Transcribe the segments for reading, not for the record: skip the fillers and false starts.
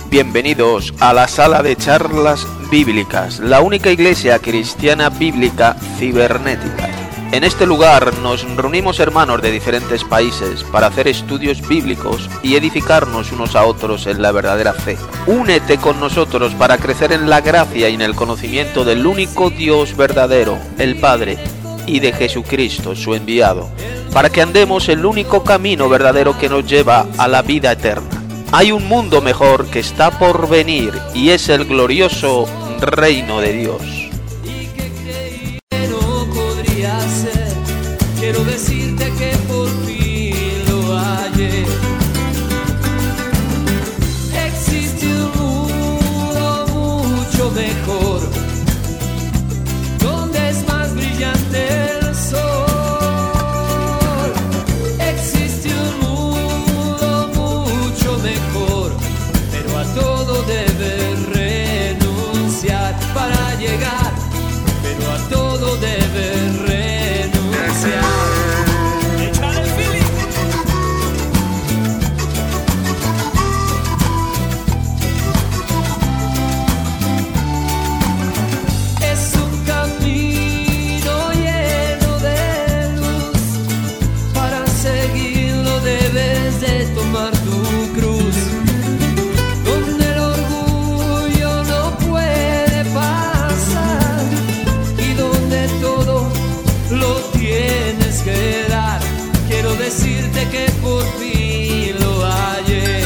Bienvenidos a la sala de charlas bíblicas, la única iglesia cristiana bíblica cibernética. En este lugar nos reunimos hermanos de diferentes países para hacer estudios bíblicos y edificarnos unos a otros en la verdadera fe. Únete con nosotros para crecer en la gracia y en el conocimiento del único Dios verdadero, el Padre, y de Jesucristo, su enviado, para que andemos el único camino verdadero que nos lleva a la vida eterna. Hay un mundo mejor que está por venir y es el glorioso reino de Dios. Quiero decirte que por fin lo hallé. Existe un mundo mucho mejor, donde es más brillante el sol. Existe un mundo mucho mejor, pero a todo debes renunciar para llegar, pero a todo debes renunciar. Es un camino lleno de luz, para seguirlo debes de tomar tu cruz, donde el orgullo no puede pasar y donde todo lo tienes que dar. Quiero decirte que por fin lo hallé.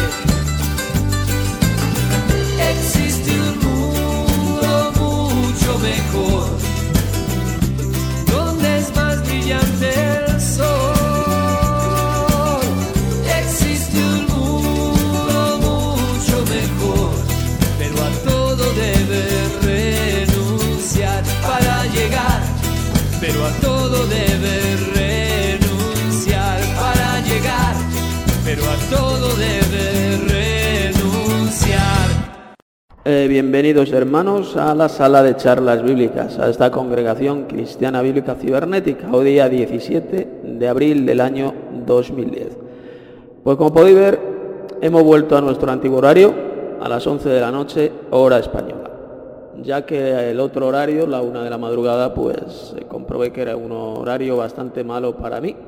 Existe un mundo mucho mejor, donde es más brillante el sol. Existe un mundo mucho mejor, pero a todo debes renunciar para llegar, pero a todo debes renunciar para llegar, pero a todo debes renunciar. Bienvenidos hermanos a la sala de charlas bíblicas, a esta congregación cristiana bíblica cibernética, hoy día 17 de abril del año 2010. Pues como podéis ver, hemos vuelto a nuestro antiguo horario, a las 11 de la noche, hora española, ya que el otro horario, la 1 de la madrugada, pues comprobé que era un horario bastante malo para mí,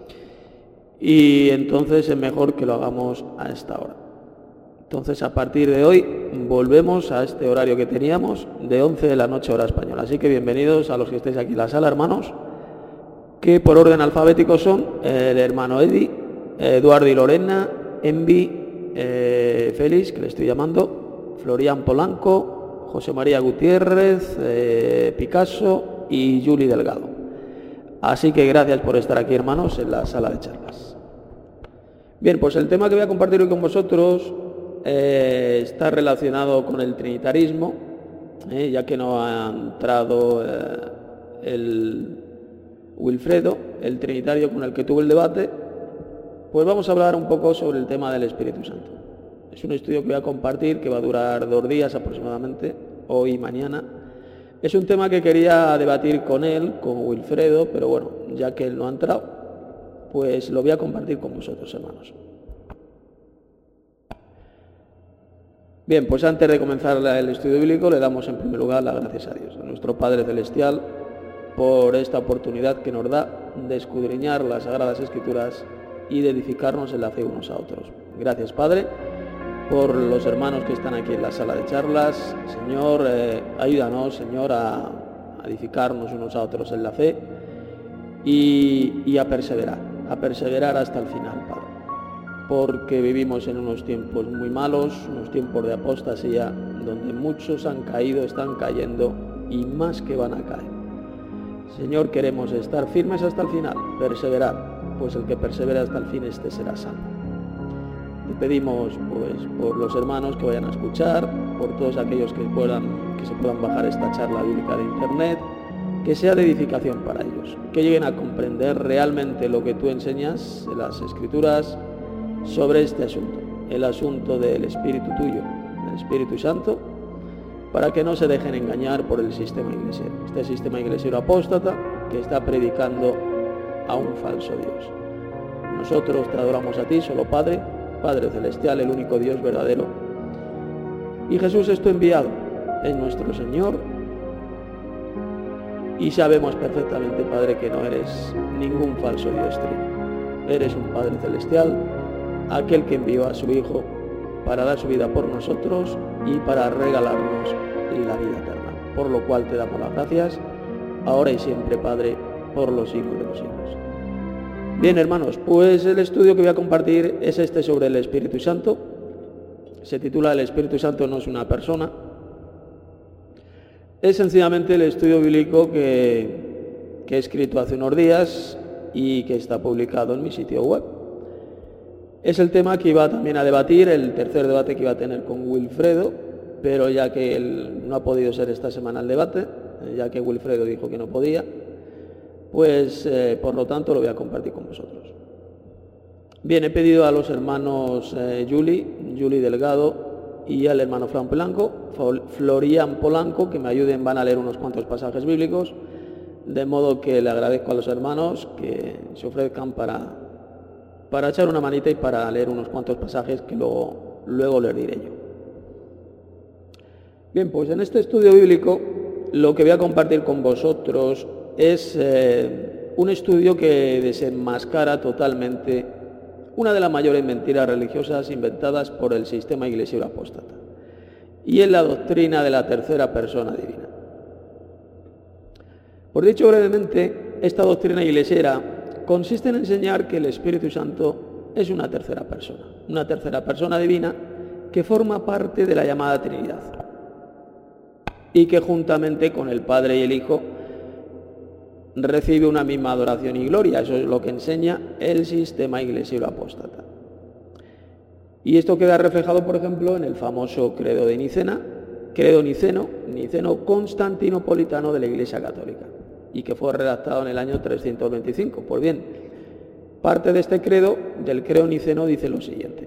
y entonces es mejor que lo hagamos a esta hora. Entonces a partir de hoy volvemos a este horario que teníamos de 11 de la noche hora española. Así que bienvenidos a los que estéis aquí en la sala, hermanos, que por orden alfabético son el hermano Eddie, Eduardo y Lorena, Envi, Félix, que le estoy llamando, Florian Polanco, José María Gutiérrez, Picasso y Juli Delgado. Así que gracias por estar aquí, hermanos, en la sala de charlas. Bien, pues el tema que voy a compartir hoy con vosotros está relacionado con el trinitarismo, ya que no ha entrado el Wilfredo, el trinitario con el que tuve el debate. Pues vamos a hablar un poco sobre el tema del Espíritu Santo. Es un estudio que voy a compartir que va a durar 2 días aproximadamente, hoy y mañana. Es un tema que quería debatir con él, con Wilfredo, pero bueno, ya que él no ha entrado, pues lo voy a compartir con vosotros, hermanos. Bien, pues antes de comenzar el estudio bíblico, le damos en primer lugar las gracias a Dios, a nuestro Padre Celestial, por esta oportunidad que nos da de escudriñar las Sagradas Escrituras y de edificarnos en la fe unos a otros. Gracias, Padre, por los hermanos que están aquí en la sala de charlas. Señor, ayúdanos, Señor, a edificarnos unos a otros en la fe y a perseverar hasta el final, Padre, porque vivimos en unos tiempos muy malos, unos tiempos de apostasía, donde muchos han caído, están cayendo y más que van a caer. Señor, queremos estar firmes hasta el final, perseverar, pues el que persevera hasta el fin, este será salvo. Te pedimos pues por los hermanos que vayan a escuchar, por todos aquellos que se puedan bajar esta charla bíblica de internet, que sea de edificación para ellos, que lleguen a comprender realmente lo que tú enseñas en las Escrituras sobre este asunto, el asunto del Espíritu tuyo, del Espíritu Santo, para que no se dejen engañar por el sistema iglesiero, este sistema iglesiero apóstata que está predicando a un falso Dios. Nosotros te adoramos a ti, solo Padre, Padre Celestial, el único Dios verdadero, Y Jesús es tu enviado, es nuestro Señor. Y sabemos perfectamente, Padre, que no eres ningún falso Dios trino. Eres un Padre celestial, aquel que envió a su Hijo para dar su vida por nosotros y para regalarnos la vida eterna. Por lo cual te damos las gracias, ahora y siempre, Padre, por los siglos de los siglos. Bien, hermanos, pues el estudio que voy a compartir es este sobre el Espíritu Santo. Se titula El Espíritu Santo no es una persona. Es sencillamente el estudio bíblico que he escrito hace unos días y que está publicado en mi sitio web. Es el tema que iba también a debatir, el tercer debate que iba a tener con Wilfredo, pero ya que él no ha podido ser esta semana el debate, ya que Wilfredo dijo que no podía, pues por lo tanto lo voy a compartir con vosotros. Bien, he pedido a los hermanos Juli Delgado y al hermano Florian Polanco que me ayuden, van a leer unos cuantos pasajes bíblicos, de modo que le agradezco a los hermanos que se ofrezcan para echar una manita y para leer unos cuantos pasajes que luego les diré yo. Bien, pues en este estudio bíblico lo que voy a compartir con vosotros es un estudio que desenmascara totalmente una de las mayores mentiras religiosas inventadas por el sistema iglesiero apóstata, y es la doctrina de la tercera persona divina. Por dicho brevemente, esta doctrina iglesiera consiste en enseñar que el Espíritu Santo es una tercera persona divina que forma parte de la llamada Trinidad y que juntamente con el Padre y el Hijo recibe una misma adoración y gloria. Eso es lo que enseña el sistema iglesiero apóstata. Y esto queda reflejado, por ejemplo, en el famoso credo de Niceno constantinopolitano de la Iglesia Católica, y que fue redactado en el año 325. Pues bien, parte de este credo, del credo niceno, dice lo siguiente: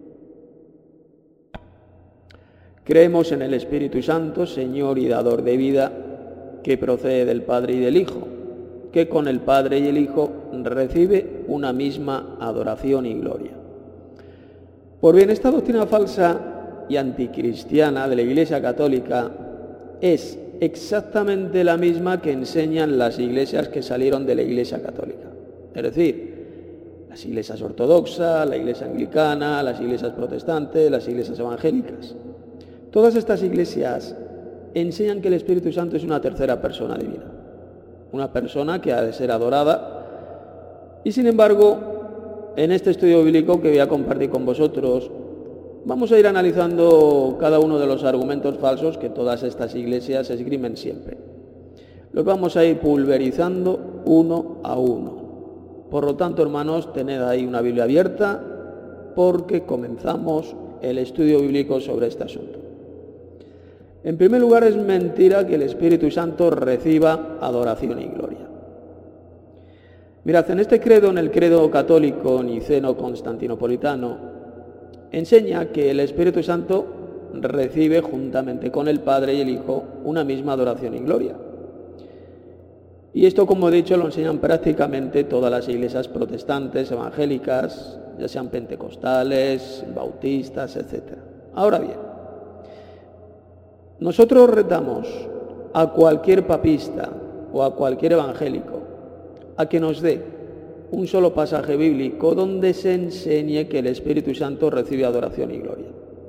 creemos en el Espíritu Santo, Señor y dador de vida, que procede del Padre y del Hijo, que con el Padre y el Hijo recibe una misma adoración y gloria. Pues bien, esta doctrina falsa y anticristiana de la Iglesia Católica es exactamente la misma que enseñan las iglesias que salieron de la Iglesia Católica. Es decir, las iglesias ortodoxas, la Iglesia anglicana, las iglesias protestantes, las iglesias evangélicas. Todas estas iglesias enseñan que el Espíritu Santo es una tercera persona divina, una persona que ha de ser adorada, y sin embargo, en este estudio bíblico que voy a compartir con vosotros, vamos a ir analizando cada uno de los argumentos falsos que todas estas iglesias esgrimen siempre. Los vamos a ir pulverizando uno a uno. Por lo tanto, hermanos, tened ahí una Biblia abierta, porque comenzamos el estudio bíblico sobre este asunto. En primer lugar, es mentira que el Espíritu Santo reciba adoración y gloria. Mirad, en este credo, en el credo católico niceno constantinopolitano, enseña que el Espíritu Santo recibe juntamente con el Padre y el Hijo una misma adoración y gloria. Y esto, como he dicho, lo enseñan prácticamente todas las iglesias protestantes, evangélicas, ya sean pentecostales, bautistas, etc. Ahora bien, nosotros retamos a cualquier papista o a cualquier evangélico a que nos dé un solo pasaje bíblico donde se enseñe que el Espíritu Santo recibe adoración y gloria.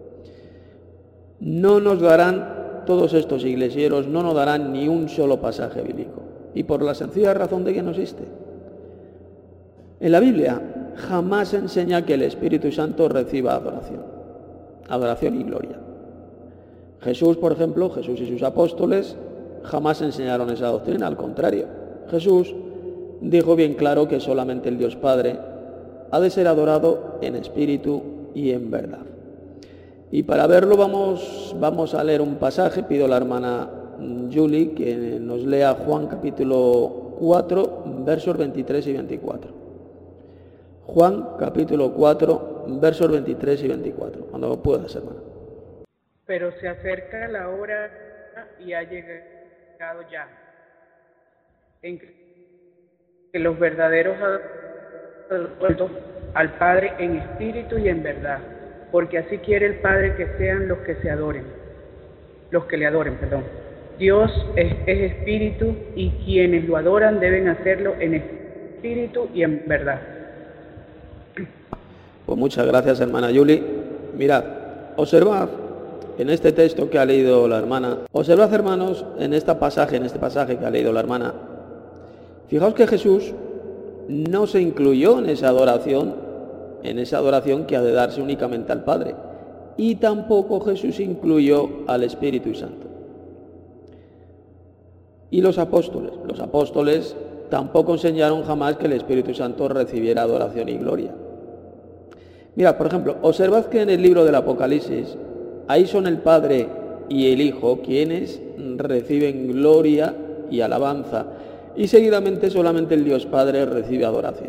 No nos darán, todos estos iglesieros no nos darán ni un solo pasaje bíblico, y por la sencilla razón de que no existe. En la Biblia jamás enseña que el Espíritu Santo reciba adoración y gloria. Jesús, por ejemplo, Jesús y sus apóstoles jamás enseñaron esa doctrina, al contrario. Jesús dijo bien claro que solamente el Dios Padre ha de ser adorado en espíritu y en verdad. Y para verlo vamos a leer un pasaje. Pido a la hermana Julie que nos lea Juan capítulo 4, versos 23 y 24. Juan capítulo 4, versos 23 y 24. Cuando puedas, hermana. Pero se acerca la hora y ha llegado ya, en que los verdaderos adoradores al Padre en espíritu y en verdad, porque así quiere el Padre que sean los que se adoren. los que le adoren, perdón. Dios es espíritu y quienes lo adoran deben hacerlo en espíritu y en verdad. Pues muchas gracias, hermana Yuli. Mirad, observad en este texto que ha leído la hermana, observad, hermanos, en este pasaje que ha leído la hermana, fijaos que Jesús no se incluyó en esa adoración que ha de darse únicamente al Padre, y tampoco Jesús incluyó al Espíritu Santo. Y los apóstoles tampoco enseñaron jamás que el Espíritu Santo recibiera adoración y gloria. Mirad, por ejemplo, observad que en el libro del Apocalipsis, ahí son el Padre y el Hijo quienes reciben gloria y alabanza, y seguidamente solamente el Dios Padre recibe adoración.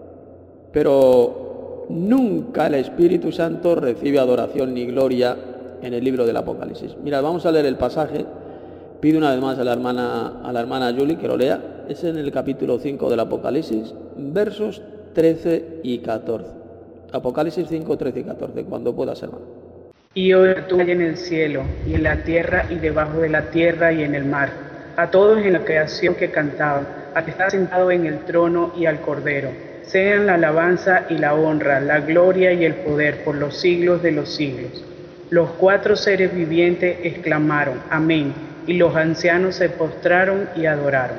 Pero nunca el Espíritu Santo recibe adoración ni gloria en el libro del Apocalipsis. Mirad, vamos a leer el pasaje. Pido una vez más a la hermana Julie que lo lea. Es en el capítulo 5 del Apocalipsis, versos 13 y 14. Apocalipsis 5, 13 y 14, cuando puedas, hermano. Y hoy tú hay en el cielo, y en la tierra, y debajo de la tierra, y en el mar, a todos en la creación que cantaban, al que está sentado en el trono y al Cordero, sean la alabanza y la honra, la gloria y el poder por los siglos de los siglos. Los 4 seres vivientes exclamaron, amén, y los ancianos se postraron y adoraron.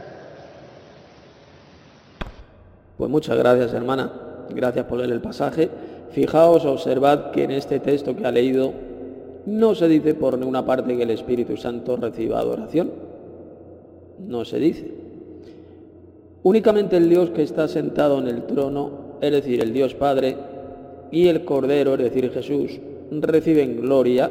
Pues muchas gracias, hermana. Gracias por leer el pasaje. Fijaos, observad que en este texto que ha leído no se dice por ninguna parte que el Espíritu Santo reciba adoración. No se dice. Únicamente el Dios que está sentado en el trono, es decir, el Dios Padre, y el Cordero, es decir, Jesús, reciben gloria,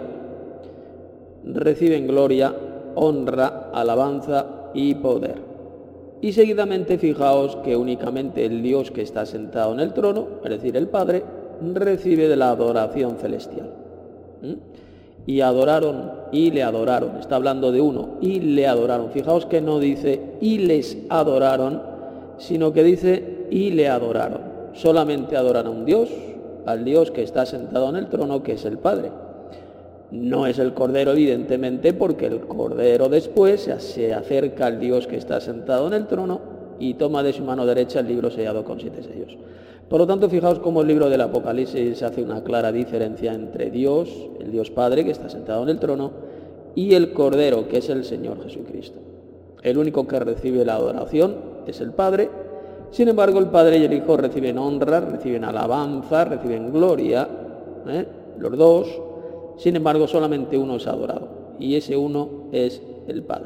honra, alabanza y poder. Y seguidamente fijaos que únicamente el Dios que está sentado en el trono, es decir, el Padre, recibe de la adoración celestial. Y adoraron, y le adoraron. Está hablando de uno, y le adoraron. Fijaos que no dice, y les adoraron, sino que dice, y le adoraron. Solamente adoran a un Dios, al Dios que está sentado en el trono, que es el Padre. No es el Cordero, evidentemente, porque el Cordero después se acerca al Dios que está sentado en el trono y toma de su mano derecha el libro sellado con 7 sellos. Por lo tanto, fijaos cómo el libro del Apocalipsis hace una clara diferencia entre Dios, el Dios Padre, que está sentado en el trono, y el Cordero, que es el Señor Jesucristo. El único que recibe la adoración es el Padre. Sin embargo, el Padre y el Hijo reciben honra, reciben alabanza, reciben gloria, los dos. Sin embargo, solamente uno es adorado, y ese uno es el Padre.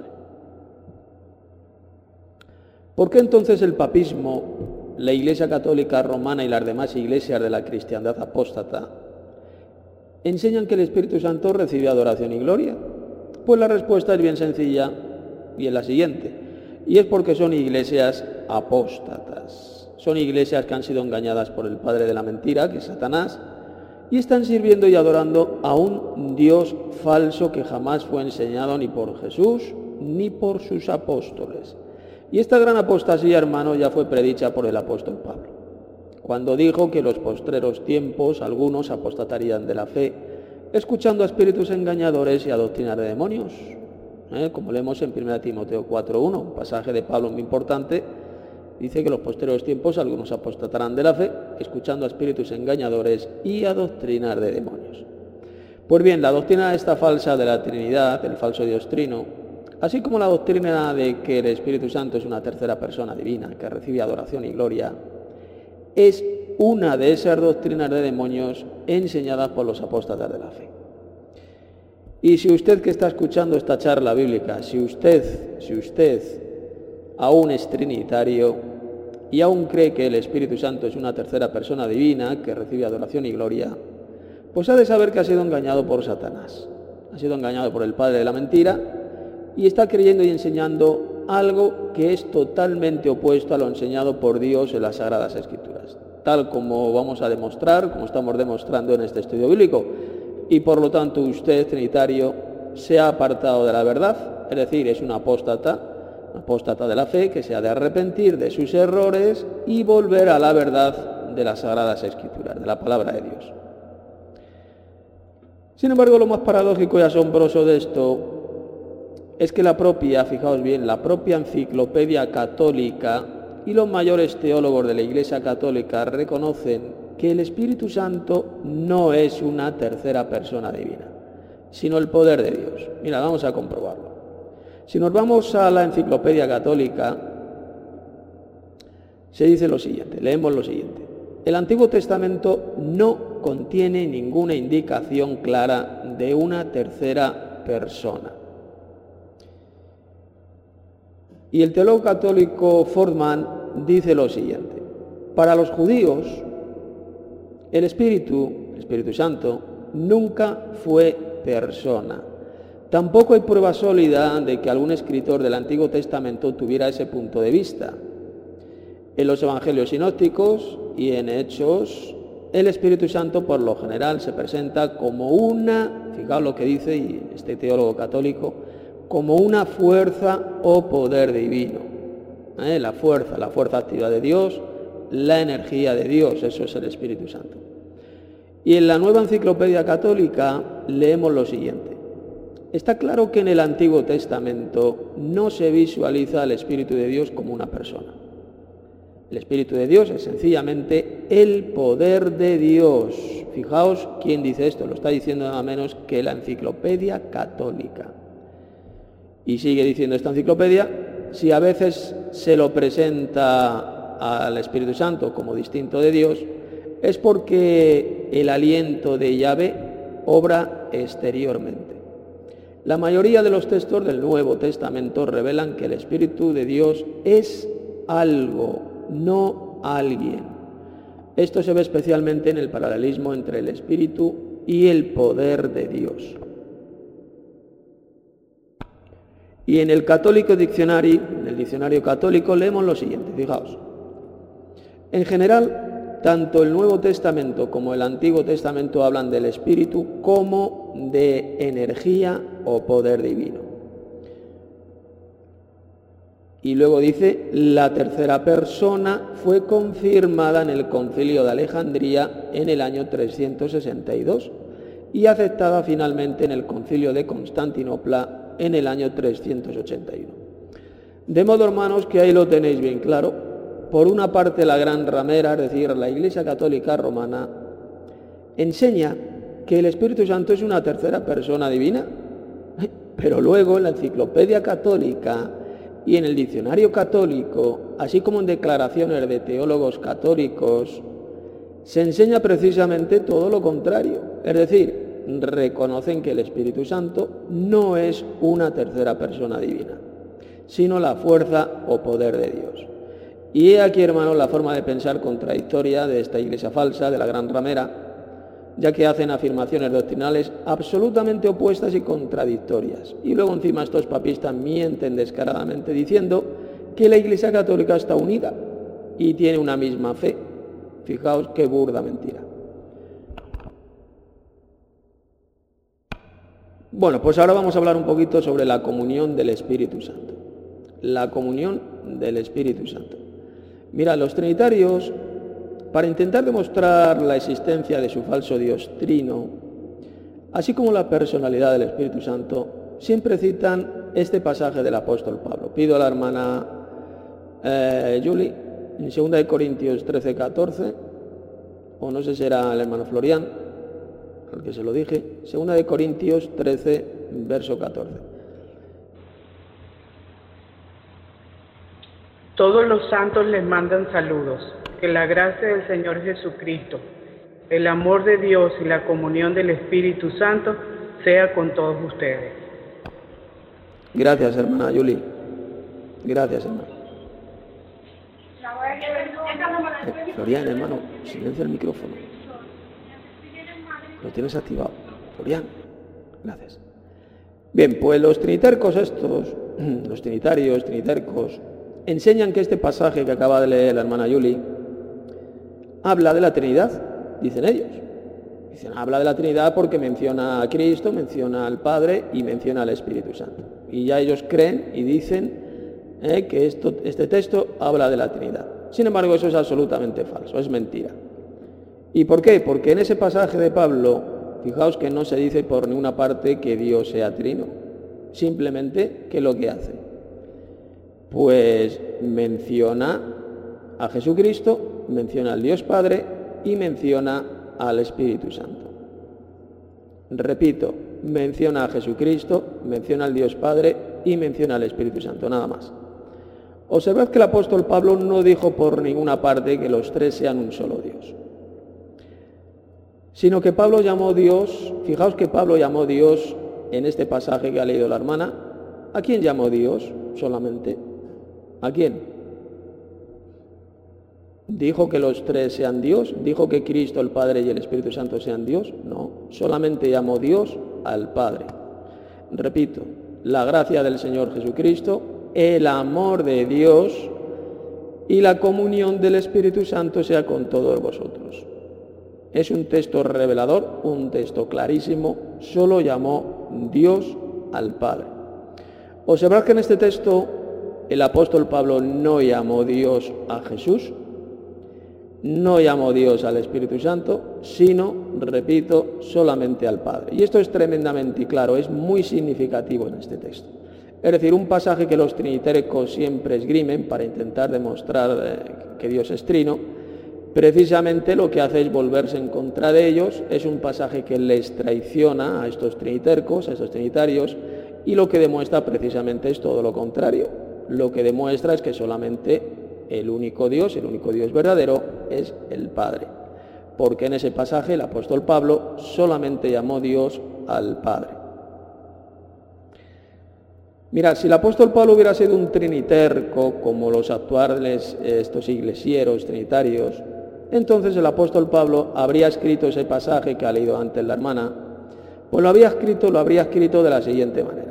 ¿Por qué entonces el papismo, la Iglesia Católica Romana y las demás iglesias de la cristiandad apóstata enseñan que el Espíritu Santo recibe adoración y gloria? Pues la respuesta es bien sencilla y es la siguiente, y es porque son iglesias apóstatas. Son iglesias que han sido engañadas por el padre de la mentira, que es Satanás, y están sirviendo y adorando a un Dios falso que jamás fue enseñado ni por Jesús ni por sus apóstoles. Y esta gran apostasía, hermano, ya fue predicha por el apóstol Pablo, cuando dijo que en los postreros tiempos algunos apostatarían de la fe, escuchando a espíritus engañadores y a doctrinas de demonios, como leemos en 1 Timoteo 4:1, un pasaje de Pablo muy importante. Dice que en los posteriores tiempos algunos apostatarán de la fe, escuchando a espíritus engañadores y a doctrinas de demonios. Pues bien, la doctrina esta falsa de la Trinidad, el falso Dios Trino, así como la doctrina de que el Espíritu Santo es una tercera persona divina que recibe adoración y gloria, es una de esas doctrinas de demonios enseñadas por los apóstatas de la fe. Y si usted que está escuchando esta charla bíblica, si usted aún es trinitario y aún cree que el Espíritu Santo es una tercera persona divina que recibe adoración y gloria, pues ha de saber que ha sido engañado por Satanás, ha sido engañado por el padre de la mentira y está creyendo y enseñando algo que es totalmente opuesto a lo enseñado por Dios en las Sagradas Escrituras, tal como vamos a demostrar, como estamos demostrando en este estudio bíblico. Y por lo tanto usted, trinitario, se ha apartado de la verdad, es decir, es un apóstata de la fe que se ha de arrepentir de sus errores y volver a la verdad de las Sagradas Escrituras, de la palabra de Dios. Sin embargo, lo más paradójico y asombroso de esto es que la propia, fijaos bien, la propia Enciclopedia Católica y los mayores teólogos de la Iglesia Católica reconocen que el Espíritu Santo no es una tercera persona divina, sino el poder de Dios. Mira, vamos a comprobarlo. Si nos vamos a la Enciclopedia Católica, se dice lo siguiente, leemos lo siguiente. El Antiguo Testamento no contiene ninguna indicación clara de una tercera persona. Y el teólogo católico Fortman dice lo siguiente. Para los judíos, el Espíritu Santo, nunca fue persona. Tampoco hay prueba sólida de que algún escritor del Antiguo Testamento tuviera ese punto de vista. En los evangelios sinópticos y en Hechos, el Espíritu Santo por lo general se presenta como una, fijaos lo que dice este teólogo católico, como una fuerza o poder divino. La fuerza activa de Dios, la energía de Dios, eso es el Espíritu Santo. Y en la nueva Enciclopedia Católica leemos lo siguiente. Está claro que en el Antiguo Testamento no se visualiza al Espíritu de Dios como una persona. El Espíritu de Dios es sencillamente el poder de Dios. Fijaos quién dice esto, lo está diciendo nada menos que la Enciclopedia Católica. Y sigue diciendo esta enciclopedia, si a veces se lo presenta al Espíritu Santo como distinto de Dios, es porque el aliento de Yahvé obra exteriormente. La mayoría de los textos del Nuevo Testamento revelan que el Espíritu de Dios es algo, no alguien. Esto se ve especialmente en el paralelismo entre el Espíritu y el poder de Dios. Y en el Catholic Dictionary, en el diccionario católico, leemos lo siguiente, fijaos. En general, tanto el Nuevo Testamento como el Antiguo Testamento hablan del Espíritu como de energía o poder divino. Y luego dice, la tercera persona fue confirmada en el Concilio de Alejandría en el año 362 y aceptada finalmente en el Concilio de Constantinopla en el año 381. De modo, hermanos, que ahí lo tenéis bien claro. Por una parte, la gran ramera, es decir, la Iglesia Católica Romana, enseña que el Espíritu Santo es una tercera persona divina, pero luego en la Enciclopedia Católica y en el Diccionario Católico, así como en declaraciones de teólogos católicos, se enseña precisamente todo lo contrario, es decir, reconocen que el Espíritu Santo no es una tercera persona divina, sino la fuerza o poder de Dios. Y he aquí, hermanos, la forma de pensar contradictoria de esta iglesia falsa, de la gran ramera, ya que hacen afirmaciones doctrinales absolutamente opuestas y contradictorias. Y luego encima estos papistas mienten descaradamente diciendo que la Iglesia Católica está unida y tiene una misma fe. Fijaos qué burda mentira. Bueno, pues ahora vamos a hablar un poquito sobre la comunión del Espíritu Santo. La comunión del Espíritu Santo. Mira, los trinitarios, para intentar demostrar la existencia de su falso Dios trino, así como la personalidad del Espíritu Santo, siempre citan este pasaje del apóstol Pablo. Pido a la hermana Julie, en 2 Corintios 13, 14, o no sé si era el hermano Florian, al que se lo dije, 2 Corintios 13, verso 14. Todos los santos les mandan saludos. Que la gracia del Señor Jesucristo, el amor de Dios y la comunión del Espíritu Santo sea con todos ustedes. Gracias, hermana Yuli. Gracias, hermano. Florian, hermano, silencia el micrófono. Lo tienes activado. Florian, gracias. Bien, pues los trinitercos estos, los trinitarios, trinitercos, enseñan que este pasaje que acaba de leer la hermana Yuli habla de la Trinidad, dicen ellos. Dicen, habla de la Trinidad porque menciona a Cristo, menciona al Padre y menciona al Espíritu Santo. Y ya ellos creen y dicen que este texto habla de la Trinidad. Sin embargo, eso es absolutamente falso, es mentira. ¿Y por qué? Porque en ese pasaje de Pablo Fijaos que no se dice por ninguna parte que Dios sea trino, simplemente que lo que hace, pues menciona a Jesucristo, menciona al Dios Padre y menciona al Espíritu Santo. Repito, menciona a Jesucristo, menciona al Dios Padre y menciona al Espíritu Santo, nada más. Observad que el apóstol Pablo no dijo por ninguna parte que los tres sean un solo Dios, sino que Pablo llamó Dios, fijaos que Pablo llamó Dios en este pasaje que ha leído la hermana. ¿A quién llamó Dios solamente? ¿A quién? ¿Dijo que los tres sean Dios? ¿Dijo que Cristo, el Padre y el Espíritu Santo sean Dios? No, solamente llamó Dios al Padre. Repito, la gracia del Señor Jesucristo, el amor de Dios y la comunión del Espíritu Santo sea con todos vosotros. Es un texto revelador, un texto clarísimo, solo llamó Dios al Padre. Observad que en este texto el apóstol Pablo no llamó Dios a Jesús, no llamó Dios al Espíritu Santo, sino, repito, solamente al Padre. Y esto es tremendamente claro, es muy significativo en este texto. Es decir, un pasaje que los trinitéricos siempre esgrimen para intentar demostrar que Dios es trino, precisamente lo que hace es volverse en contra de ellos. Es un pasaje que les traiciona a estos trinitéricos, a estos trinitarios, y lo que demuestra precisamente es todo lo contrario. Lo que demuestra es que solamente el único Dios verdadero es el Padre, porque en ese pasaje el apóstol Pablo solamente llamó Dios al Padre. Mirad, si el apóstol Pablo hubiera sido un triniterco como los actuales estos iglesieros trinitarios, entonces el apóstol Pablo habría escrito ese pasaje que ha leído antes la hermana, pues lo habría escrito de la siguiente manera: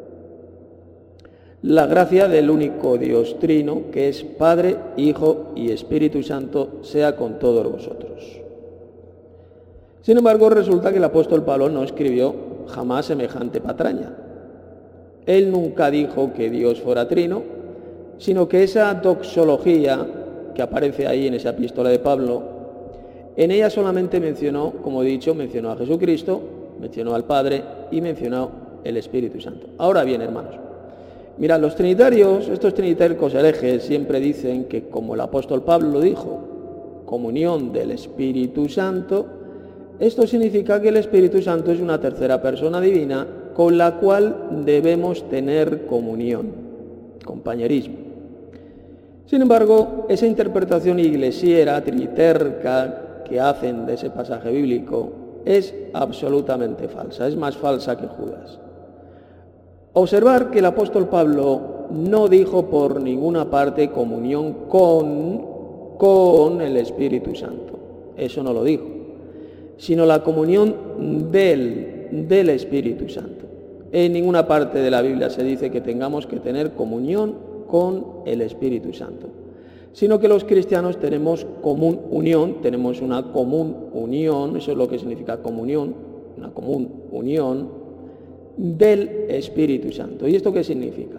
la gracia del único Dios trino, que es Padre, Hijo y Espíritu Santo, sea con todos vosotros. Sin embargo, resulta que el apóstol Pablo no escribió jamás semejante patraña. Él nunca dijo que Dios fuera trino, sino que esa doxología que aparece ahí en esa epístola de Pablo, en ella solamente mencionó, como he dicho, mencionó a Jesucristo, mencionó al Padre y mencionó el Espíritu Santo. Ahora bien, hermanos, mirad, los trinitarios, estos trinitéricos herejes, siempre dicen que, como el apóstol Pablo lo dijo, comunión del Espíritu Santo, esto significa que el Espíritu Santo es una tercera persona divina con la cual debemos tener comunión, compañerismo. Sin embargo, esa interpretación iglesiera, triniterca, que hacen de ese pasaje bíblico es absolutamente falsa, es más falsa que Judas. Observar que el apóstol Pablo no dijo por ninguna parte comunión con el Espíritu Santo, eso no lo dijo, sino la comunión del Espíritu Santo. En ninguna parte de la Biblia se dice que tengamos que tener comunión con el Espíritu Santo, sino que los cristianos tenemos común unión, tenemos una común unión, eso es lo que significa comunión, una común unión del Espíritu Santo. ¿Y esto qué significa?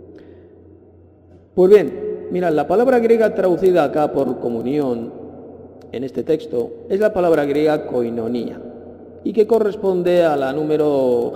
Pues bien, mirad, la palabra griega traducida acá por comunión en este texto es la palabra griega koinonía, y que corresponde a la número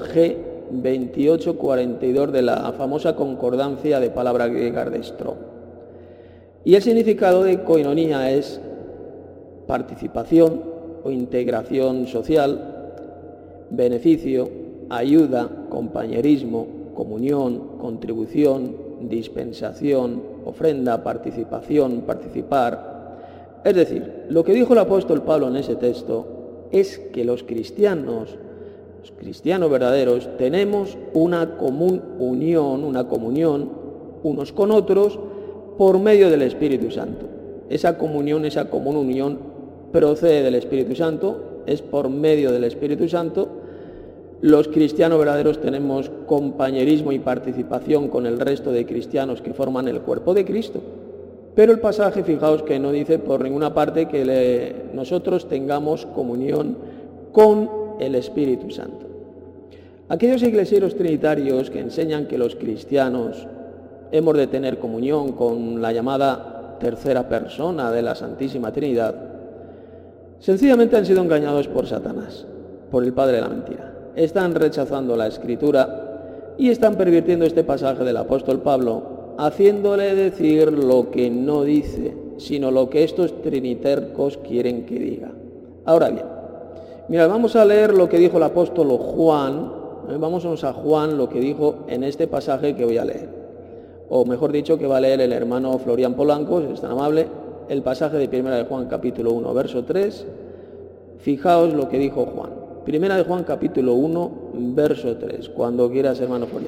G2842 de la famosa concordancia de palabra griega de Strong. Y el significado de koinonía es participación o integración social, beneficio, ayuda, compañerismo, comunión, contribución, dispensación, ofrenda, participación, participar. Es decir, lo que dijo el apóstol Pablo en ese texto es que los cristianos verdaderos, tenemos una común unión, una comunión unos con otros por medio del Espíritu Santo. Esa comunión, esa común unión procede del Espíritu Santo, es por medio del Espíritu Santo. Los cristianos verdaderos tenemos compañerismo y participación con el resto de cristianos que forman el cuerpo de Cristo. Pero el pasaje, fijaos que no dice por ninguna parte que nosotros tengamos comunión con el Espíritu Santo. Aquellos iglesieros trinitarios que enseñan que los cristianos hemos de tener comunión con la llamada tercera persona de la Santísima Trinidad, sencillamente han sido engañados por Satanás, por el padre de la mentira. Están rechazando la Escritura y están pervirtiendo este pasaje del apóstol Pablo, haciéndole decir lo que no dice, sino lo que estos trinitercos quieren que diga. Ahora bien, mira, vamos a leer lo que dijo el apóstol Juan. Vámonos a Juan, lo que dijo en este pasaje que voy a leer. O mejor dicho, que va a leer el hermano Florian Polanco, si es tan amable, el pasaje de 1 de Juan capítulo 1, verso 3. Fijaos lo que dijo Juan. 1 de Juan capítulo 1, verso 3. Cuando quieras, hermano Florian.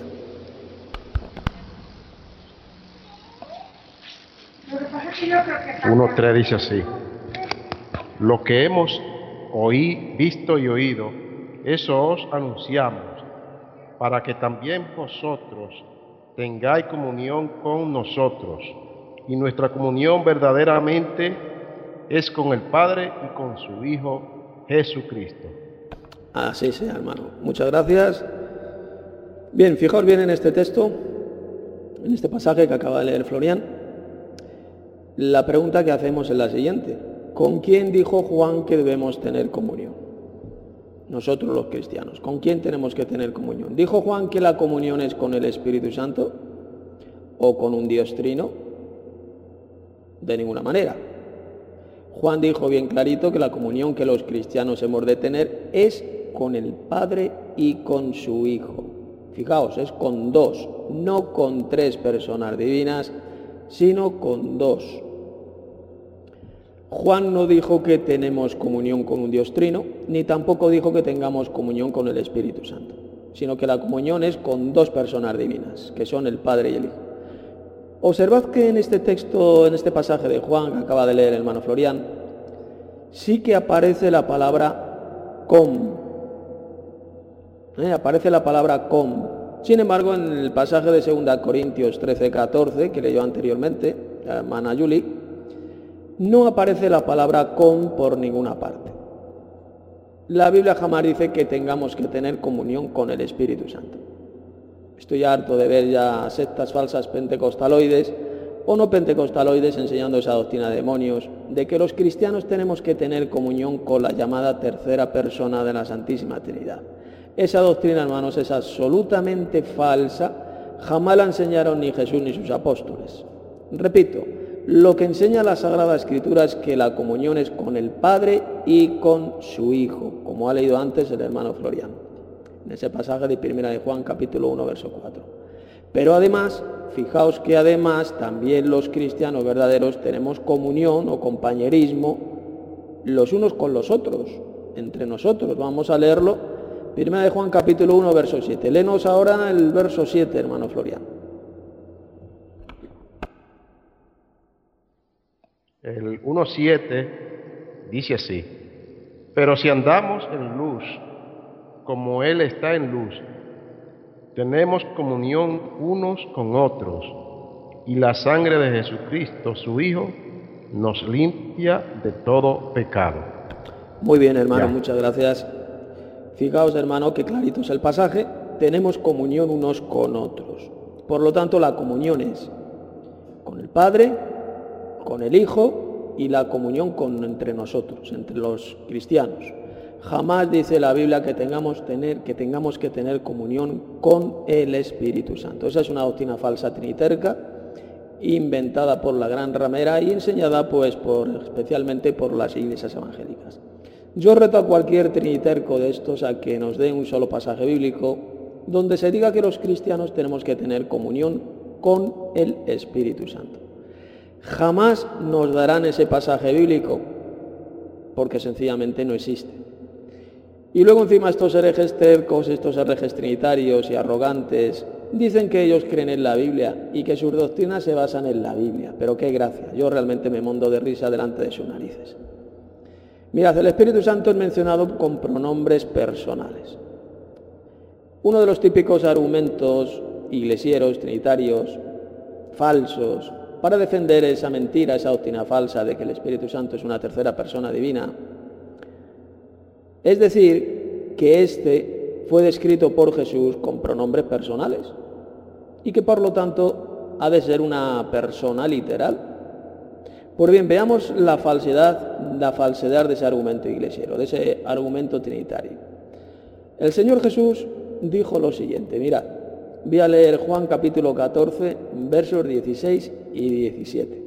1:3 dice así: lo que hemos visto y oído, eso os anunciamos, para que también vosotros tengáis comunión con nosotros, y nuestra comunión verdaderamente es con el Padre y con su Hijo Jesucristo. Así sea, hermano. Muchas gracias. Bien, fijaos bien en este texto, en este pasaje que acaba de leer Florian. La pregunta que hacemos es la siguiente: ¿con quién dijo Juan que debemos tener comunión? Nosotros los cristianos, ¿con quién tenemos que tener comunión? ¿Dijo Juan que la comunión es con el Espíritu Santo o con un Dios trino? De ninguna manera. Juan dijo bien clarito que la comunión que los cristianos hemos de tener es con el Padre y con su Hijo. Fijaos, es con dos, no con tres personas divinas, sino con dos. Juan no dijo que tenemos comunión con un Dios trino, ni tampoco dijo que tengamos comunión con el Espíritu Santo, sino que la comunión es con dos personas divinas, que son el Padre y el Hijo. Observad que en este texto, en este pasaje de Juan que acaba de leer el hermano Florian, sí que aparece la palabra com. Aparece la palabra com. Sin embargo, en el pasaje de 2 Corintios 13:14, que leyó anteriormente la hermana Julie, no aparece la palabra con por ninguna parte. La Biblia jamás dice que tengamos que tener comunión con el Espíritu Santo. Estoy harto de ver ya sectas falsas pentecostaloides o no pentecostaloides enseñando esa doctrina de demonios, de que los cristianos tenemos que tener comunión con la llamada tercera persona de la Santísima Trinidad. Esa doctrina, hermanos, es absolutamente falsa. Jamás la enseñaron ni Jesús ni sus apóstoles. Repito, lo que enseña la Sagrada Escritura es que la comunión es con el Padre y con su Hijo, como ha leído antes el hermano Florian, en ese pasaje de 1 de Juan capítulo 1, verso 4. Pero además, fijaos que además también los cristianos verdaderos tenemos comunión o compañerismo los unos con los otros, entre nosotros. Vamos a leerlo, 1 de Juan capítulo 1, verso 7. Léenos ahora el verso 7, hermano Florian. El 1:7 dice así: pero si andamos en luz, como Él está en luz, tenemos comunión unos con otros, y la sangre de Jesucristo, su Hijo, nos limpia de todo pecado. Muy bien, hermano, Ya. muchas gracias. Fijaos, hermano, que clarito es el pasaje. Tenemos comunión unos con otros. Por lo tanto, la comunión es con el Padre, con el Hijo y la comunión entre nosotros, entre los cristianos. Jamás dice la Biblia que tengamos que tener comunión con el Espíritu Santo. Esa es una doctrina falsa triniterca, inventada por la gran ramera y enseñada especialmente por las iglesias evangélicas. Yo reto a cualquier triniterco de estos a que nos dé un solo pasaje bíblico donde se diga que los cristianos tenemos que tener comunión con el Espíritu Santo. Jamás nos darán ese pasaje bíblico porque sencillamente no existe. Y luego encima estos herejes tercos, estos herejes trinitarios y arrogantes, dicen que ellos creen en la Biblia y que sus doctrinas se basan en la Biblia. Pero qué gracia, yo realmente me mondo de risa delante de sus narices. Mirad, el Espíritu Santo es mencionado con pronombres personales. Uno de los típicos argumentos iglesieros, trinitarios, falsos, para defender esa mentira, esa doctrina falsa de que el Espíritu Santo es una tercera persona divina, es decir, que éste fue descrito por Jesús con pronombres personales y que por lo tanto ha de ser una persona literal. Pues bien, veamos la falsedad de ese argumento iglesiero, de ese argumento trinitario. El Señor Jesús dijo lo siguiente, mirad, voy a leer Juan capítulo 14, versos 16 y 17.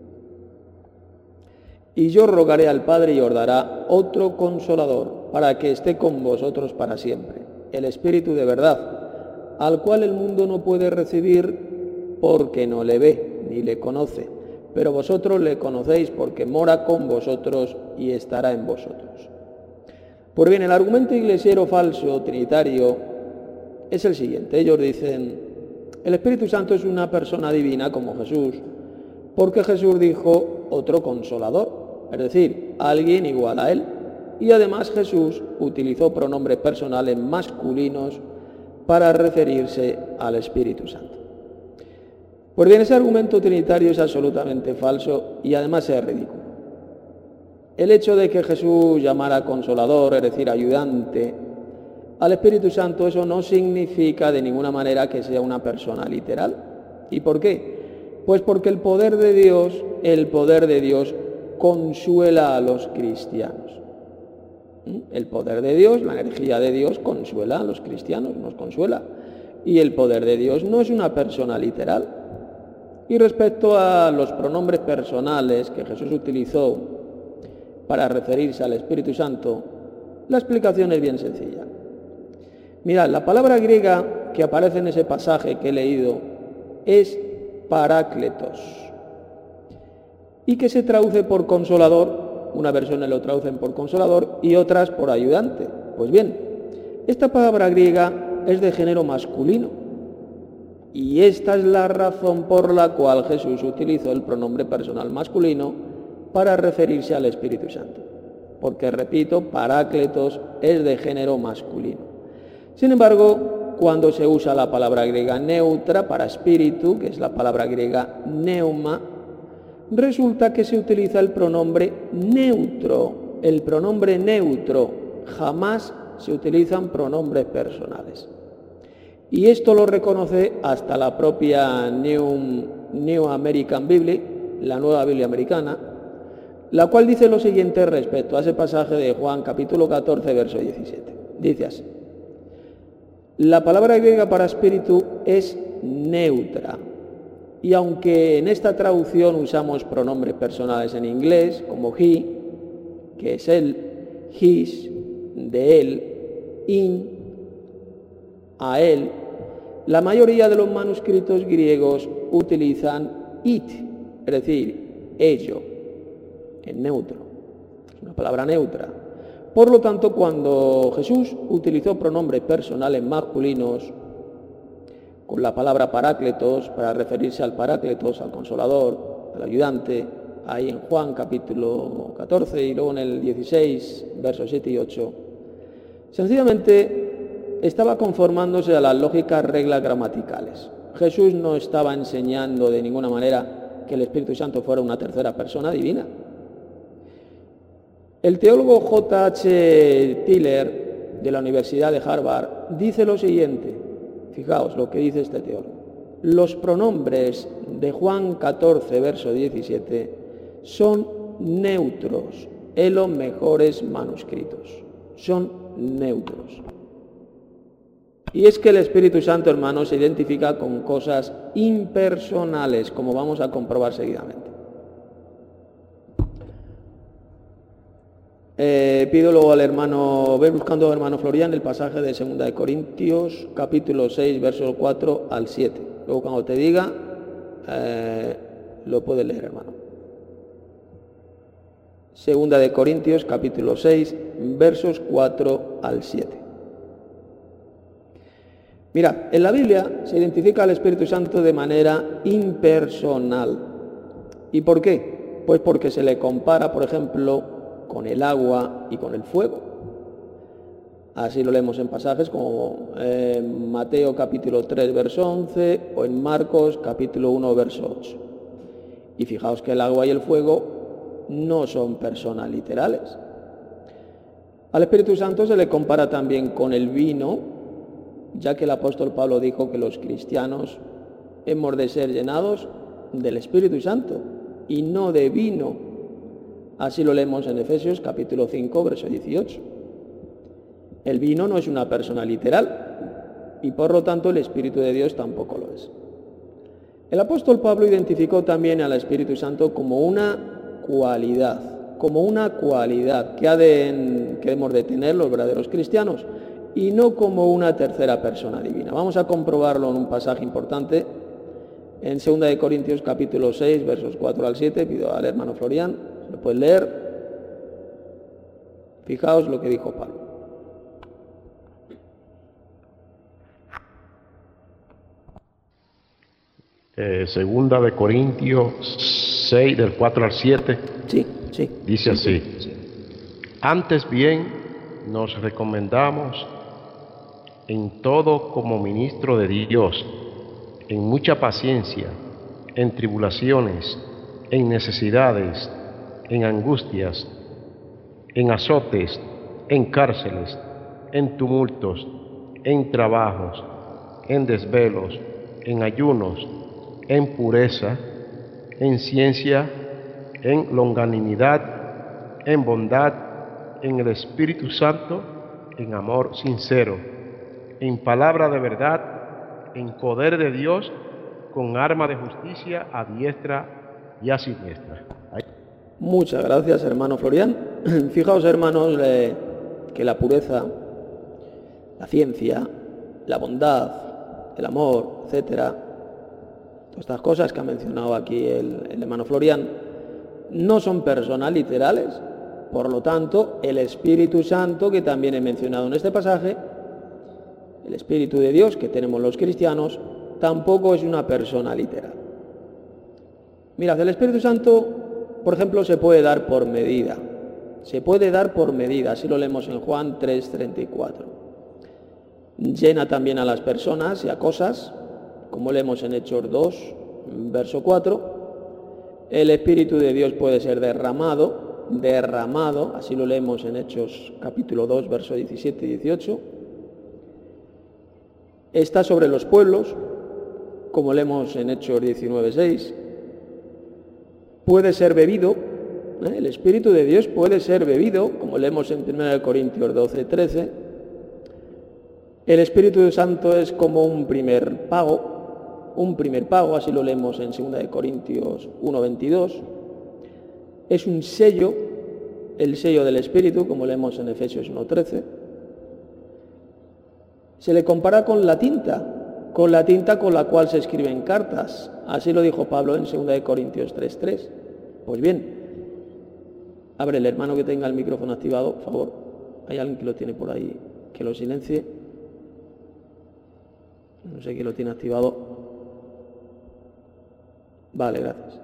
Y yo rogaré al Padre y os dará otro consolador, para que esté con vosotros para siempre, el Espíritu de verdad, al cual el mundo no puede recibir porque no le ve ni le conoce, pero vosotros le conocéis porque mora con vosotros y estará en vosotros. Pues bien, el argumento iglesiero falso, trinitario, es el siguiente. Ellos dicen, el Espíritu Santo es una persona divina como Jesús, porque Jesús dijo otro consolador, es decir, alguien igual a él. Y además Jesús utilizó pronombres personales masculinos para referirse al Espíritu Santo. Pues bien, ese argumento trinitario es absolutamente falso y además es ridículo. El hecho de que Jesús llamara consolador, es decir, ayudante, al Espíritu Santo, eso no significa de ninguna manera que sea una persona literal. ¿Y por qué? Pues porque el poder de Dios consuela a los cristianos. El poder de Dios, la energía de Dios consuela a los cristianos, nos consuela. Y el poder de Dios no es una persona literal. Y respecto a los pronombres personales que Jesús utilizó para referirse al Espíritu Santo, la explicación es bien sencilla. Mirad, la palabra griega que aparece en ese pasaje que he leído es parácletos y que se traduce por consolador. Una versión lo traducen por consolador y otras por ayudante. Pues bien, esta palabra griega es de género masculino y esta es la razón por la cual Jesús utilizó el pronombre personal masculino para referirse al Espíritu Santo, porque, repito, parácletos es de género masculino. Sin embargo, cuando se usa la palabra griega neutra para espíritu, que es la palabra griega neuma, resulta que se utiliza el pronombre neutro. El pronombre neutro, jamás se utilizan pronombres personales. Y esto lo reconoce hasta la propia New American Bible, la Nueva Biblia Americana, la cual dice lo siguiente respecto a ese pasaje de Juan capítulo 14, verso 17. Dice así: la palabra griega para espíritu es neutra, y aunque en esta traducción usamos pronombres personales en inglés, como he, que es él, his, de él, in, a él, la mayoría de los manuscritos griegos utilizan it, es decir, ello, en neutro. Es una palabra neutra. Por lo tanto, cuando Jesús utilizó pronombres personales masculinos con la palabra parácletos para referirse al parácletos, al consolador, al ayudante, ahí en Juan capítulo 14 y luego en el 16, versos 7 y 8, sencillamente estaba conformándose a las lógicas reglas gramaticales. Jesús no estaba enseñando de ninguna manera que el Espíritu Santo fuera una tercera persona divina. El teólogo J.H. Tiller, de la Universidad de Harvard, dice lo siguiente. Fijaos lo que dice este teólogo. Los pronombres de Juan 14, verso 17, son neutros en los mejores manuscritos. Son neutros. Y es que el Espíritu Santo, hermanos, se identifica con cosas impersonales, como vamos a comprobar seguidamente. Pido luego al hermano, ver buscando al hermano Florian el pasaje de 2 de Corintios, capítulo 6, versos 4 al 7. Luego cuando te diga, lo puedes leer, hermano. 2 de Corintios, capítulo 6, versos 4 al 7. Mira, en la Biblia se identifica al Espíritu Santo de manera impersonal. ¿Y por qué? Pues porque se le compara, por ejemplo, con el agua y con el fuego. Así lo leemos en pasajes como en Mateo capítulo 3, verso 11, o en Marcos capítulo 1, verso 8. Y fijaos que el agua y el fuego no son personas literales. Al Espíritu Santo se le compara también con el vino, ya que el apóstol Pablo dijo que los cristianos hemos de ser llenados del Espíritu Santo y no de vino. Así lo leemos en Efesios capítulo 5, verso 18. El vino no es una persona literal y por lo tanto el Espíritu de Dios tampoco lo es. El apóstol Pablo identificó también al Espíritu Santo como una cualidad que hemos de tener los verdaderos cristianos y no como una tercera persona divina. Vamos a comprobarlo en un pasaje importante en 2 de Corintios capítulo 6, versos 4 al 7. Pido al hermano Florian, se lo puede leer. Fijaos lo que dijo Pablo. Segunda de Corintios 6, del 4 al 7. Sí. Dice así: Antes bien, nos recomendamos en todo como ministro de Dios, en mucha paciencia, en tribulaciones, en necesidades, en angustias, en azotes, en cárceles, en tumultos, en trabajos, en desvelos, en ayunos, en pureza, en ciencia, en longanimidad, en bondad, en el Espíritu Santo, en amor sincero, en palabra de verdad, en poder de Dios, con arma de justicia a diestra y a siniestra. Muchas gracias, hermano Florian. Fijaos, hermanos, que la pureza, la ciencia, la bondad, el amor, etcétera, todas estas cosas que ha mencionado aquí el hermano Florian, no son personas literales. Por lo tanto, el Espíritu Santo, que también he mencionado en este pasaje, el Espíritu de Dios que tenemos los cristianos, tampoco es una persona literal. Mirad, el Espíritu Santo, por ejemplo, se puede dar por medida. Así lo leemos en Juan 3:34. Llena también a las personas y a cosas, como leemos en Hechos 2, verso 4. El Espíritu de Dios puede ser derramado, así lo leemos en Hechos capítulo 2, verso 17 y 18. Está sobre los pueblos, como leemos en Hechos 19:6. Puede ser bebido, el Espíritu de Dios puede ser bebido, como leemos en 1 Corintios 12:13. El Espíritu Santo es como un primer pago, así lo leemos en 2 Corintios 1:22. Es un sello, el sello del Espíritu, como leemos en Efesios 1:13. Se le compara con la tinta con la cual se escriben cartas. Así lo dijo Pablo en 2 Corintios 3:3. Pues bien, abre el hermano que tenga el micrófono activado, por favor. ¿Hay alguien que lo tiene por ahí? Que lo silencie. No sé quién lo tiene activado. Vale, gracias.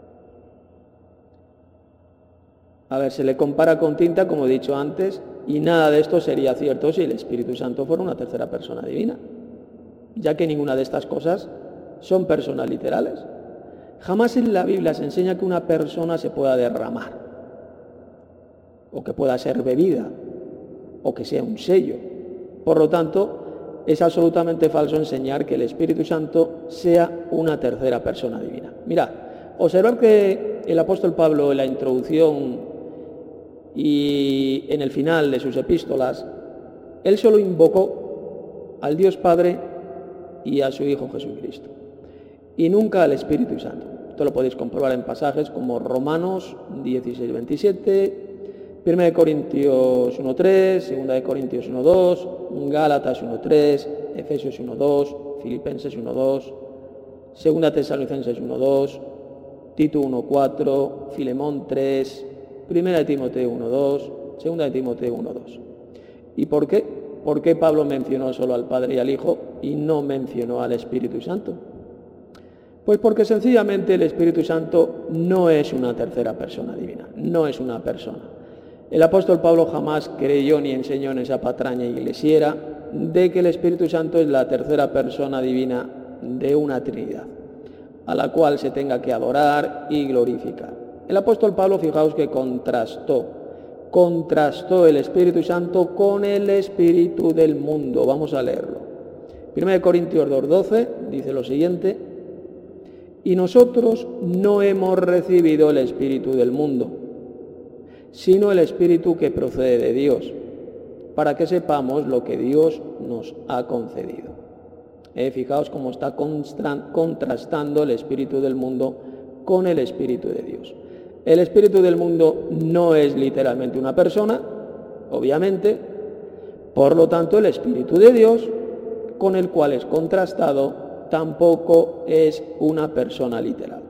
A ver, se le compara con tinta, como he dicho antes, y nada de esto sería cierto si el Espíritu Santo fuera una tercera persona divina, ya que ninguna de estas cosas son personas literales. Jamás en la Biblia se enseña que una persona se pueda derramar, o que pueda ser bebida, o que sea un sello. Por lo tanto, es absolutamente falso enseñar que el Espíritu Santo sea una tercera persona divina. Mirad, observad que el apóstol Pablo en la introducción y en el final de sus epístolas, él solo invocó al Dios Padre y a su Hijo Jesucristo, y nunca al Espíritu Santo. Esto lo podéis comprobar en pasajes como Romanos 16:27, 1 Corintios 1:3, 2 Corintios 1:2, Gálatas 1:3, Efesios 1:2, Filipenses 1:2, 2 Tesalonicenses 1:2, Tito 1:4, Filemón 3, 1 Timoteo 1:2, 2 Timoteo 1:2. ¿Y por qué? ¿Por qué Pablo mencionó solo al Padre y al Hijo y no mencionó al Espíritu Santo? Pues porque sencillamente el Espíritu Santo no es una tercera persona divina, no es una persona. El apóstol Pablo jamás creyó ni enseñó en esa patraña iglesiera de que el Espíritu Santo es la tercera persona divina de una Trinidad, a la cual se tenga que adorar y glorificar. El apóstol Pablo, fijaos que contrastó el Espíritu Santo con el espíritu del mundo. Vamos a leerlo. 1 Corintios 2:12 dice lo siguiente: y nosotros no hemos recibido el espíritu del mundo, sino el Espíritu que procede de Dios, para que sepamos lo que Dios nos ha concedido. Fijaos cómo está contrastando el espíritu del mundo con el espíritu de Dios. El espíritu del mundo no es literalmente una persona, obviamente, por lo tanto el espíritu de Dios, con el cual es contrastado, tampoco es una persona literal.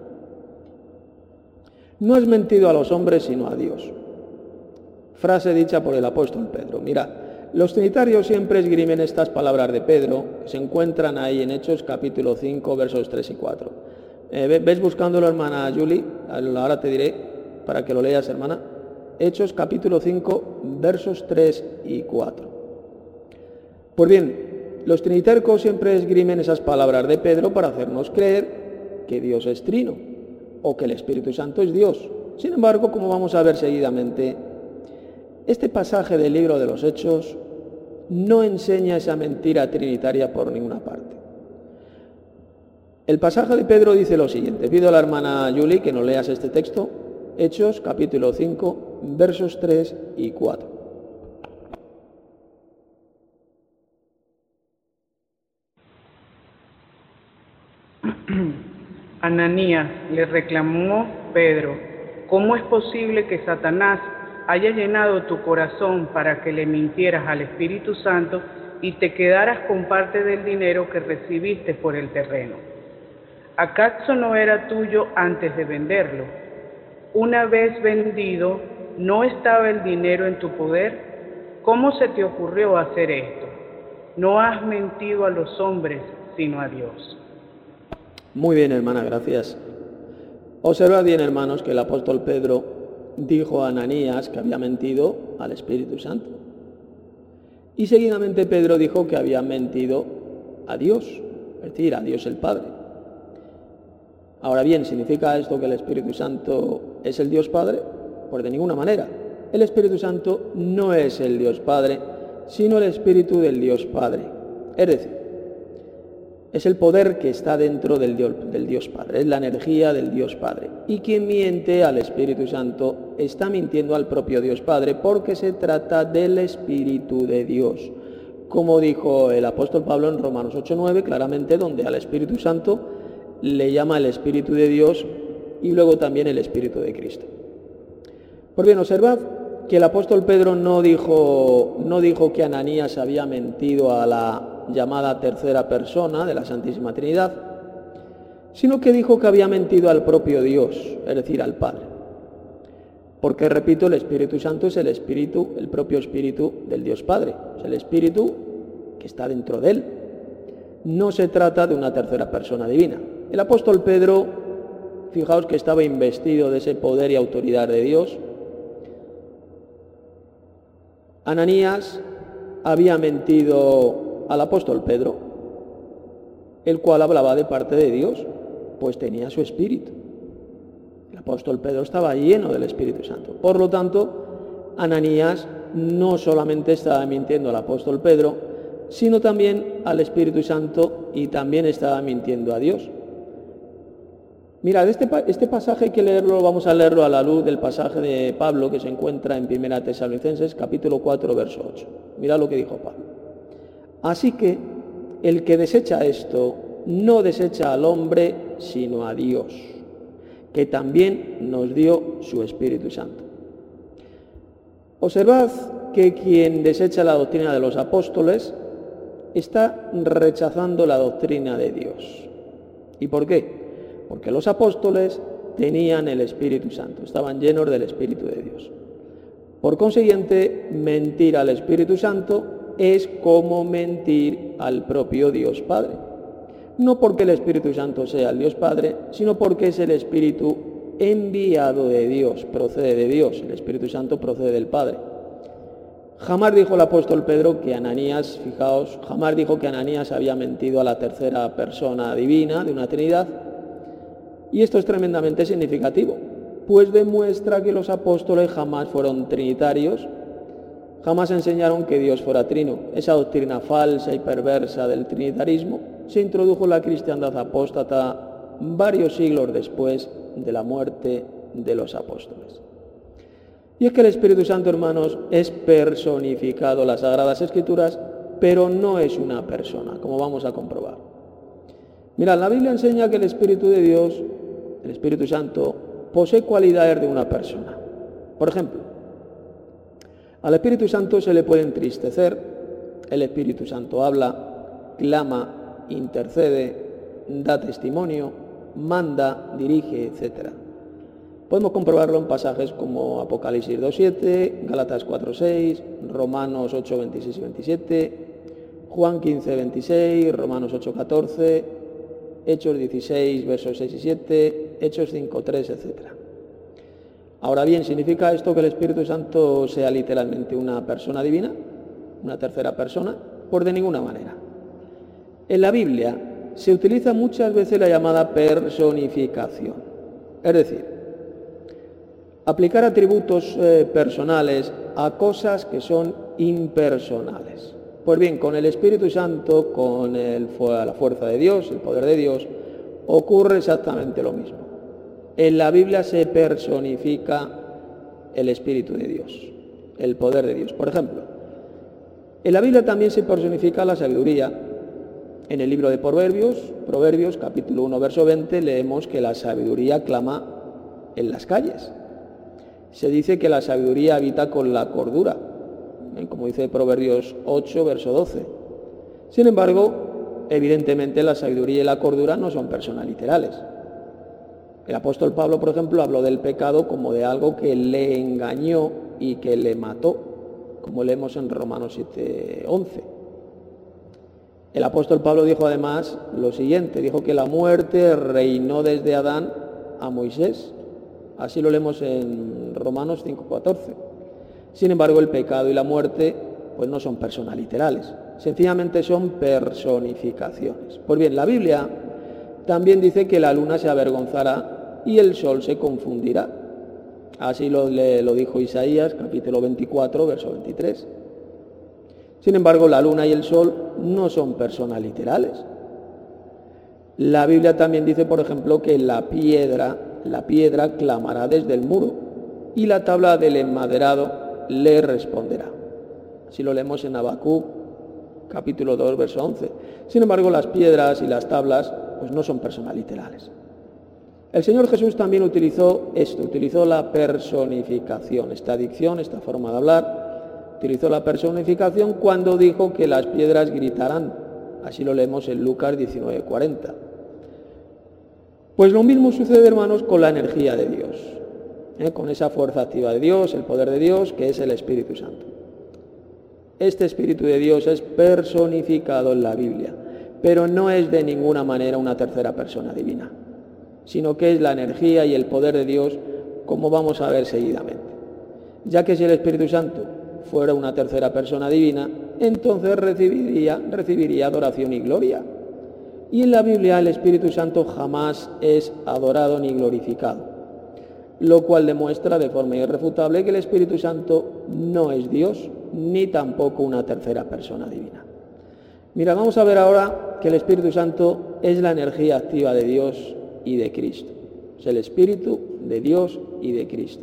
No es mentido a los hombres sino a Dios. Frase dicha por el apóstol Pedro. Mira, los trinitarios siempre esgrimen estas palabras de Pedro, que se encuentran ahí en Hechos capítulo 5, versos 3 y 4. ¿Ves buscándolo, hermana Julie? Ahora te diré para que lo leas, hermana. Hechos capítulo 5, versos 3 y 4. Pues bien, los trinitarios siempre esgrimen esas palabras de Pedro para hacernos creer que Dios es trino o que el Espíritu Santo es Dios. Sin embargo, como vamos a ver seguidamente, este pasaje del libro de los Hechos no enseña esa mentira trinitaria por ninguna parte. El pasaje de Pedro dice lo siguiente. Pido a la hermana Julie que nos leas este texto. Hechos capítulo 5, versos 3 y 4. Ananías le reclamó Pedro: ¿cómo es posible que Satanás haya llenado tu corazón para que le mintieras al Espíritu Santo y te quedaras con parte del dinero que recibiste por el terreno? ¿Acaso no era tuyo antes de venderlo? Una vez vendido, ¿no estaba el dinero en tu poder? ¿Cómo se te ocurrió hacer esto? No has mentido a los hombres, sino a Dios. Muy bien, hermana, gracias. Observad bien, hermanos, que el apóstol Pedro dijo a Ananías que había mentido al Espíritu Santo. Y seguidamente Pedro dijo que había mentido a Dios, es decir, a Dios el Padre. Ahora bien, ¿significa esto que el Espíritu Santo es el Dios Padre? Pues de ninguna manera. El Espíritu Santo no es el Dios Padre, sino el Espíritu del Dios Padre. Es decir, es el poder que está dentro del Dios Padre, es la energía del Dios Padre. Y quien miente al Espíritu Santo está mintiendo al propio Dios Padre, porque se trata del Espíritu de Dios. Como dijo el apóstol Pablo en Romanos 8:9, claramente, donde al Espíritu Santo le llama el Espíritu de Dios y luego también el Espíritu de Cristo. Pues bien, observad que el apóstol Pedro no dijo que Ananías había mentido a la llamada tercera persona de la Santísima Trinidad, sino que dijo que había mentido al propio Dios, es decir, al Padre. Porque, repito, el Espíritu Santo es el Espíritu, el propio Espíritu del Dios Padre, es el Espíritu que está dentro de él. No se trata de una tercera persona divina. El apóstol Pedro, fijaos que estaba investido de ese poder y autoridad de Dios. Ananías había mentido al apóstol Pedro, el cual hablaba de parte de Dios, pues tenía su espíritu. El apóstol Pedro estaba lleno del Espíritu Santo. Por lo tanto, Ananías no solamente estaba mintiendo al apóstol Pedro, sino también al Espíritu Santo, y también estaba mintiendo a Dios. Mirad, este pasaje hay que leerlo, vamos a leerlo a la luz del pasaje de Pablo que se encuentra en 1 Tesalonicenses, capítulo 4, verso 8. Mirad lo que dijo Pablo. Así que el que desecha esto, no desecha al hombre, sino a Dios, que también nos dio su Espíritu Santo. Observad que quien desecha la doctrina de los apóstoles está rechazando la doctrina de Dios. ¿Y por qué? Porque los apóstoles tenían el Espíritu Santo, estaban llenos del Espíritu de Dios. Por consiguiente, mentir al Espíritu Santo es como mentir al propio Dios Padre. No porque el Espíritu Santo sea el Dios Padre, sino porque es el Espíritu enviado de Dios, procede de Dios. El Espíritu Santo procede del Padre. Jamás dijo el apóstol Pedro que Ananías, fijaos, jamás dijo que Ananías había mentido a la tercera persona divina de una Trinidad. Y esto es tremendamente significativo, pues demuestra que los apóstoles jamás fueron trinitarios, jamás enseñaron que Dios fuera trino. Esa doctrina falsa y perversa del trinitarismo se introdujo en la cristiandad apóstata varios siglos después de la muerte de los apóstoles. Y es que el Espíritu Santo, hermanos, es personificado en las Sagradas Escrituras, pero no es una persona, como vamos a comprobar. Mirad, la Biblia enseña que el Espíritu de Dios, el Espíritu Santo, posee cualidades de una persona. Por ejemplo, al Espíritu Santo se le puede entristecer, el Espíritu Santo habla, clama, intercede, da testimonio, manda, dirige, etc. Podemos comprobarlo en pasajes como Apocalipsis 2:7, Gálatas 4:6, Romanos 8:26 y 27, Juan 15:26, Romanos 8:14, Hechos 16, versos 6 y 7, Hechos 5:3, etc. Ahora bien, ¿significa esto que el Espíritu Santo sea literalmente una persona divina? ¿Una tercera persona? Pues de ninguna manera. En la Biblia se utiliza muchas veces la llamada personificación. Es decir, aplicar atributos personales a cosas que son impersonales. Pues bien, con el Espíritu Santo, con la fuerza de Dios, el poder de Dios, ocurre exactamente lo mismo. En la Biblia se personifica el Espíritu de Dios, el poder de Dios. Por ejemplo, en la Biblia también se personifica la sabiduría. En el libro de Proverbios, capítulo 1, verso 20, leemos que la sabiduría clama en las calles. Se dice que la sabiduría habita con la cordura, como dice Proverbios 8, verso 12. Sin embargo, evidentemente la sabiduría y la cordura no son personas literales. El apóstol Pablo, por ejemplo, habló del pecado como de algo que le engañó y que le mató, como leemos en Romanos 7:11. El apóstol Pablo dijo además lo siguiente, dijo que la muerte reinó desde Adán a Moisés. Así lo leemos en Romanos 5:14. Sin embargo, el pecado y la muerte pues no son personas literales, sencillamente son personificaciones. Pues bien, la Biblia también dice que la luna se avergonzará y el sol se confundirá. Así lo dijo Isaías, capítulo 24, verso 23. Sin embargo, la luna y el sol no son personas literales. La Biblia también dice, por ejemplo, que la piedra clamará desde el muro y la tabla del enmaderado le responderá. Así lo leemos en Habacuc, capítulo 2, verso 11. Sin embargo, las piedras y las tablas pues no son personas literales. El Señor Jesús también utilizó la personificación, esta dicción, esta forma de hablar, utilizó la personificación cuando dijo que las piedras gritarán. Así lo leemos en Lucas 19:40. Pues lo mismo sucede, hermanos, con la energía de Dios, con esa fuerza activa de Dios, el poder de Dios, que es el Espíritu Santo. Este Espíritu de Dios es personificado en la Biblia, pero no es de ninguna manera una tercera persona divina, sino que es la energía y el poder de Dios, como vamos a ver seguidamente. Ya que si el Espíritu Santo fuera una tercera persona divina, entonces recibiría adoración y gloria. Y en la Biblia el Espíritu Santo jamás es adorado ni glorificado, lo cual demuestra de forma irrefutable que el Espíritu Santo no es Dios, ni tampoco una tercera persona divina. Mira, vamos a ver ahora que el Espíritu Santo es la energía activa de Dios y de Cristo. Es el Espíritu de Dios y de Cristo.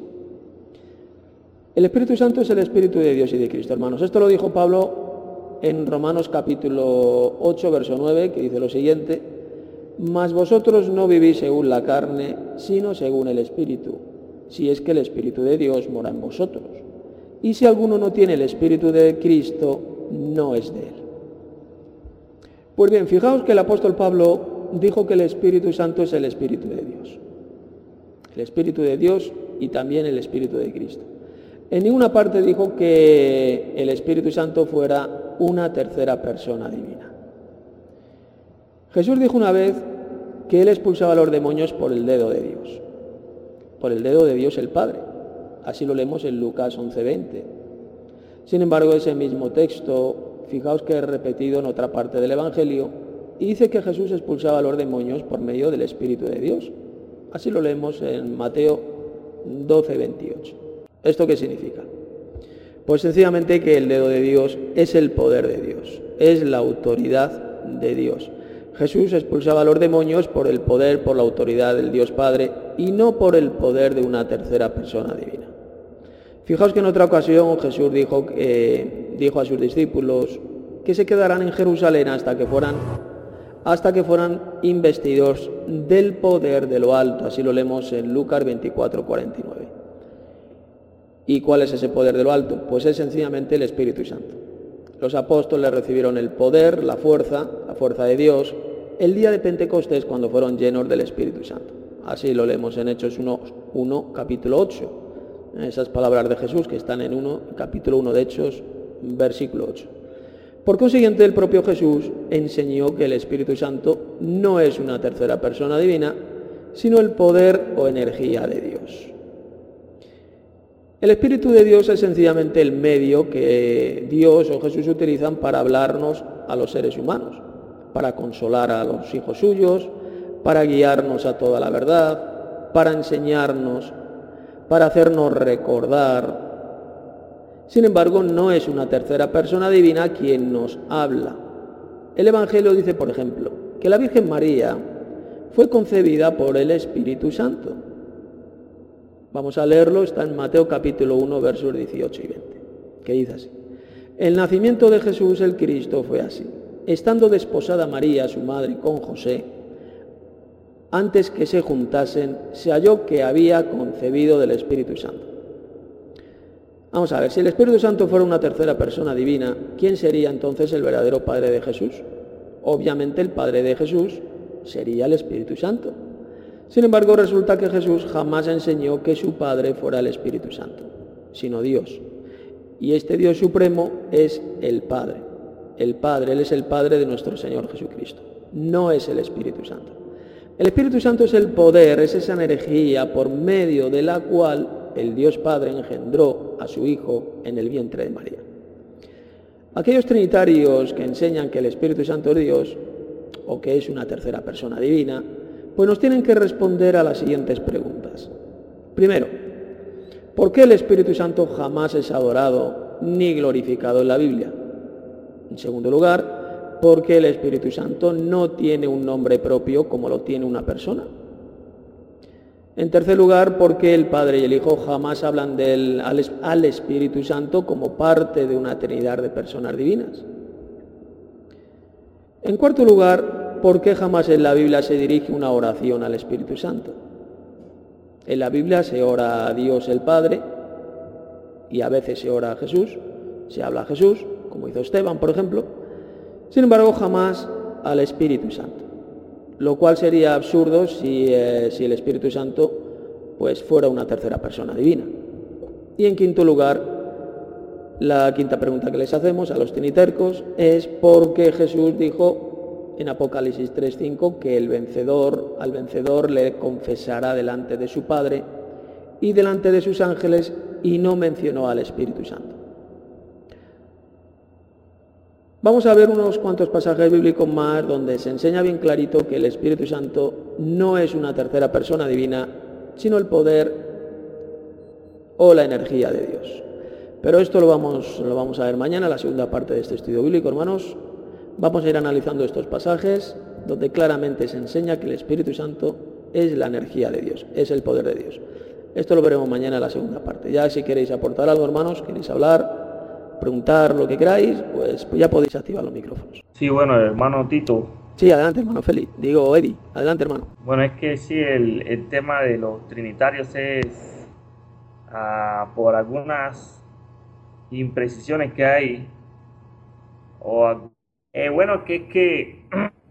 El Espíritu Santo es el Espíritu de Dios y de Cristo, hermanos. Esto lo dijo Pablo en Romanos capítulo 8, verso 9, que dice lo siguiente: mas vosotros no vivís según la carne, sino según el Espíritu, si es que el Espíritu de Dios mora en vosotros. Y si alguno no tiene el Espíritu de Cristo, no es de él. Pues bien, fijaos que el apóstol Pablo dijo que el Espíritu Santo es el Espíritu de Dios. El Espíritu de Dios y también el Espíritu de Cristo. En ninguna parte dijo que el Espíritu Santo fuera una tercera persona divina. Jesús dijo una vez que él expulsaba a los demonios por el dedo de Dios, por el dedo de Dios el Padre. Así lo leemos en Lucas 11:20. Sin embargo, ese mismo texto, fijaos que es repetido en otra parte del Evangelio, y dice que Jesús expulsaba a los demonios por medio del Espíritu de Dios. Así lo leemos en Mateo 12:28. ¿Esto qué significa? Pues sencillamente que el dedo de Dios es el poder de Dios, es la autoridad de Dios. Jesús expulsaba a los demonios por el poder, por la autoridad del Dios Padre y no por el poder de una tercera persona divina. Fijaos que en otra ocasión Jesús dijo a sus discípulos que se quedarán en Jerusalén hasta que fueran investidos del poder de lo alto. Así lo leemos en Lucas 24:49. ¿Y cuál es ese poder de lo alto? Pues es sencillamente el Espíritu Santo. Los apóstoles recibieron el poder, la fuerza de Dios, el día de Pentecostés, cuando fueron llenos del Espíritu Santo. Así lo leemos en Hechos 1, capítulo 8. Esas palabras de Jesús que están en capítulo 1 de Hechos, versículo 8. Por consiguiente, el propio Jesús enseñó que el Espíritu Santo no es una tercera persona divina, sino el poder o energía de Dios. El Espíritu de Dios es sencillamente el medio que Dios o Jesús utilizan para hablarnos a los seres humanos, para consolar a los hijos suyos, para guiarnos a toda la verdad, para enseñarnos, para hacernos recordar. Sin embargo, no es una tercera persona divina quien nos habla. El Evangelio dice, por ejemplo, que la Virgen María fue concebida por el Espíritu Santo. Vamos a leerlo, está en Mateo capítulo 1, versos 18 y 20, que dice así: el nacimiento de Jesús el Cristo fue así. Estando desposada María, su madre, con José, antes que se juntasen, se halló que había concebido del Espíritu Santo. Vamos a ver, si el Espíritu Santo fuera una tercera persona divina, ¿quién sería entonces el verdadero Padre de Jesús? Obviamente el Padre de Jesús sería el Espíritu Santo. Sin embargo, resulta que Jesús jamás enseñó que su Padre fuera el Espíritu Santo, sino Dios. Y este Dios supremo es el Padre. El Padre, Él es el Padre de nuestro Señor Jesucristo. No es el Espíritu Santo. El Espíritu Santo es el poder, es esa energía por medio de la cual el Dios Padre engendró a su Hijo en el vientre de María. Aquellos trinitarios que enseñan que el Espíritu Santo es Dios, o que es una tercera persona divina, pues nos tienen que responder a las siguientes preguntas. Primero, ¿por qué el Espíritu Santo jamás es adorado ni glorificado en la Biblia? En segundo lugar, ¿por qué el Espíritu Santo no tiene un nombre propio como lo tiene una persona? En tercer lugar, ¿por qué el Padre y el Hijo jamás hablan al Espíritu Santo como parte de una trinidad de personas divinas? En cuarto lugar, ¿por qué jamás en la Biblia se dirige una oración al Espíritu Santo? En la Biblia se ora a Dios el Padre y a veces se ora a Jesús, se habla a Jesús, como hizo Esteban, por ejemplo. Sin embargo, jamás al Espíritu Santo, lo cual sería absurdo si el Espíritu Santo pues fuera una tercera persona divina. Y en quinto lugar, la quinta pregunta que les hacemos a los trinitercos es ¿por qué Jesús dijo en Apocalipsis 3:5 que al vencedor le confesará delante de su Padre y delante de sus ángeles, y no mencionó al Espíritu Santo? Vamos a ver unos cuantos pasajes bíblicos más donde se enseña bien clarito que el Espíritu Santo no es una tercera persona divina, sino el poder o la energía de Dios. Pero esto lo vamos a ver mañana, la segunda parte de este estudio bíblico, hermanos. Vamos a ir analizando estos pasajes donde claramente se enseña que el Espíritu Santo es la energía de Dios, es el poder de Dios. Esto lo veremos mañana en la segunda parte. Ya si queréis aportar algo, hermanos, queréis hablar, preguntar lo que queráis, pues ya podéis activar los micrófonos. Sí, bueno, hermano Tito. Sí, adelante, hermano Félix. Digo, Eddie, adelante, hermano. Bueno, es que sí, el tema de los trinitarios es por algunas imprecisiones que hay, bueno, que es que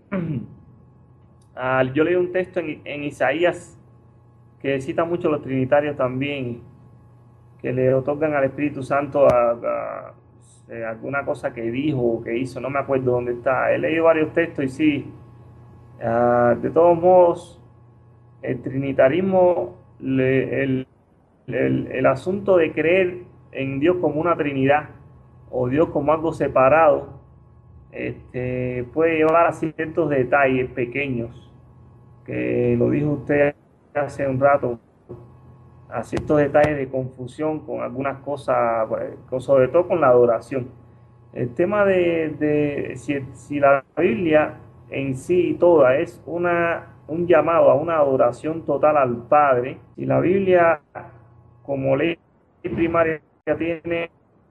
yo leí un texto en Isaías que cita mucho a los trinitarios también, que le otorgan al Espíritu Santo alguna cosa que dijo o que hizo, no me acuerdo dónde está. He leído varios textos y sí, de todos modos, el trinitarismo, el asunto de creer en Dios como una trinidad o Dios como algo separado, puede llevar a ciertos detalles pequeños, que lo dijo usted hace un rato, a ciertos detalles de confusión con algunas cosas, sobre todo con la adoración. El tema de si la Biblia en sí toda es un llamado a una adoración total al Padre, si la Biblia como ley primaria tiene,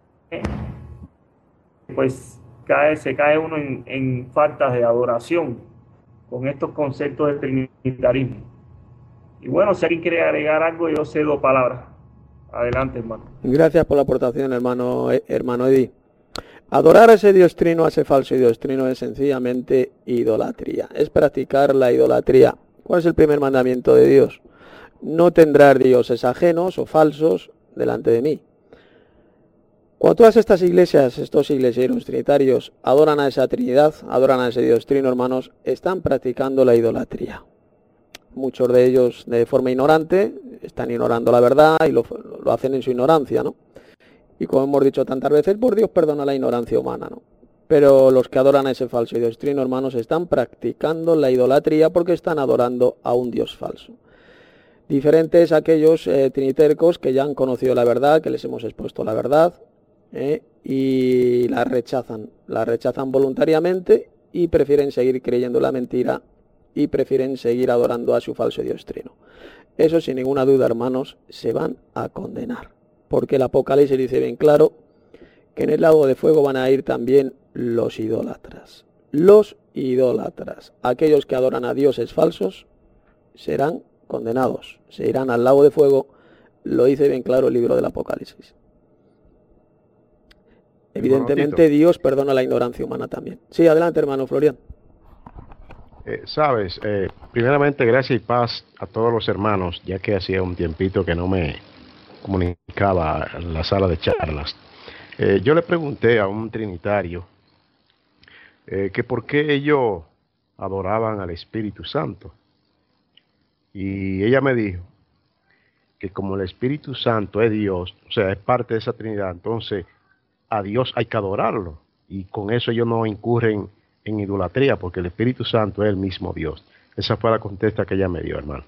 pues se cae uno en faltas de adoración con estos conceptos del trinitarismo. Y bueno, si alguien quiere agregar algo, yo cedo palabras. Adelante, hermano. Gracias por la aportación, hermano Eddie. Adorar a ese Dios trino, a ese falso Dios trino, es sencillamente idolatría. Es practicar la idolatría. ¿Cuál es el primer mandamiento de Dios? No tendrás dioses ajenos o falsos delante de mí. Cuando todas estas iglesias, estos iglesieros trinitarios, adoran a esa Trinidad, adoran a ese Dios trino, hermanos, están practicando la idolatría. Muchos de ellos de forma ignorante, están ignorando la verdad y lo hacen en su ignorancia, ¿no? Y como hemos dicho tantas veces, por Dios perdona la ignorancia humana, ¿no? Pero los que adoran a ese falso Dios trino, hermanos, están practicando la idolatría porque están adorando a un Dios falso. Diferentes aquellos trinitercos que ya han conocido la verdad, que les hemos expuesto la verdad, y la rechazan voluntariamente y prefieren seguir creyendo la mentira y prefieren seguir adorando a su falso Dios trino. Eso sin ninguna duda, hermanos, se van a condenar, porque el Apocalipsis dice bien claro que en el lago de fuego van a ir también los idólatras. Los idólatras, aquellos que adoran a dioses falsos, serán condenados, se irán al lago de fuego, lo dice bien claro el libro del Apocalipsis. Evidentemente Dios perdona la ignorancia humana también. Sí, adelante, hermano Florian. Sabes, primeramente gracias y paz a todos los hermanos, ya que hacía un tiempito que no me comunicaba en la sala de charlas. Yo le pregunté a un trinitario que por qué ellos adoraban al Espíritu Santo. Y ella me dijo que como el Espíritu Santo es Dios, o sea, es parte de esa Trinidad, entonces a Dios hay que adorarlo. Y con eso ellos no incurren en idolatría, porque el Espíritu Santo es el mismo Dios. Esa fue la contesta que ella me dio, hermano.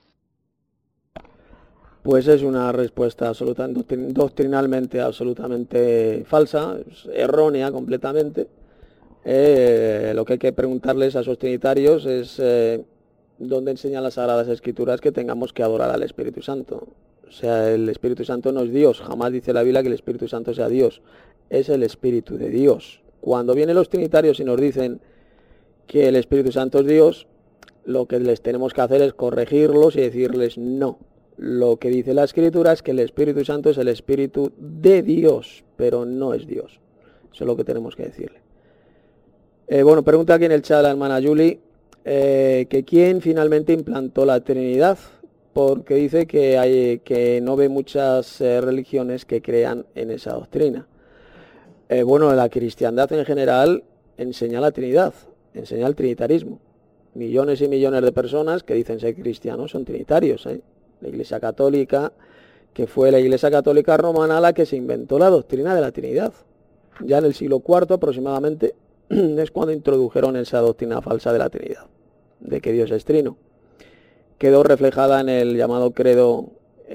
Pues es una respuesta doctrinalmente absolutamente falsa, errónea completamente. Lo que hay que preguntarles a esos trinitarios es dónde enseñan las Sagradas Escrituras que tengamos que adorar al Espíritu Santo. O sea, el Espíritu Santo no es Dios, jamás dice la Biblia que el Espíritu Santo sea Dios, es el Espíritu de Dios. Cuando vienen los trinitarios y nos dicen que el Espíritu Santo es Dios, lo que les tenemos que hacer es corregirlos y decirles no. Lo que dice la Escritura es que el Espíritu Santo es el Espíritu de Dios, pero no es Dios. Eso es lo que tenemos que decirle. Bueno, pregunta aquí en el chat la hermana Julie, que quién finalmente implantó la Trinidad, porque dice que no ve muchas religiones que crean en esa doctrina. Bueno, la cristiandad en general enseña la Trinidad, enseña el trinitarismo. Millones y millones de personas que dicen ser cristianos son trinitarios. La Iglesia Católica, que fue la Iglesia Católica Romana la que se inventó la doctrina de la Trinidad. Ya en el siglo IV aproximadamente es cuando introdujeron esa doctrina falsa de la Trinidad, de que Dios es trino. Quedó reflejada en el llamado credo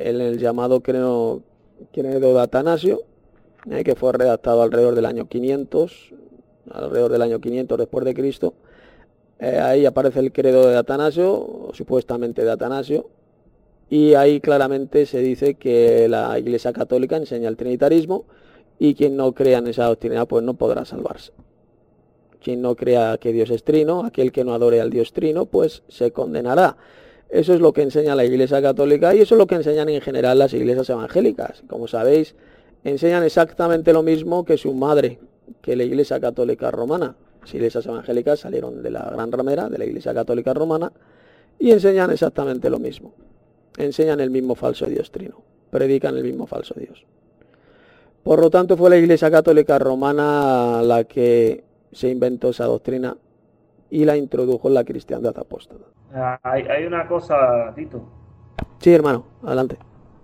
de Atanasio, que fue redactado alrededor del año 500 después de Cristo. Ahí aparece el credo de Atanasio, supuestamente de Atanasio, y ahí claramente se dice que la Iglesia Católica enseña el trinitarismo y quien no crea en esa doctrina pues no podrá salvarse. Quien no crea que Dios es trino, aquel que no adore al Dios trino, pues se condenará. Eso es lo que enseña la Iglesia Católica y eso es lo que enseñan en general las iglesias evangélicas. Como sabéis, enseñan exactamente lo mismo que su madre, que la Iglesia Católica Romana. Las iglesias evangélicas salieron de la gran ramera de la Iglesia Católica Romana y enseñan exactamente lo mismo. Enseñan el mismo falso Dios trino, predican el mismo falso Dios. Por lo tanto, fue la Iglesia Católica Romana la que se inventó esa doctrina y la introdujo en la cristiandad apóstata. Hay una cosa, Tito. Sí, hermano, adelante.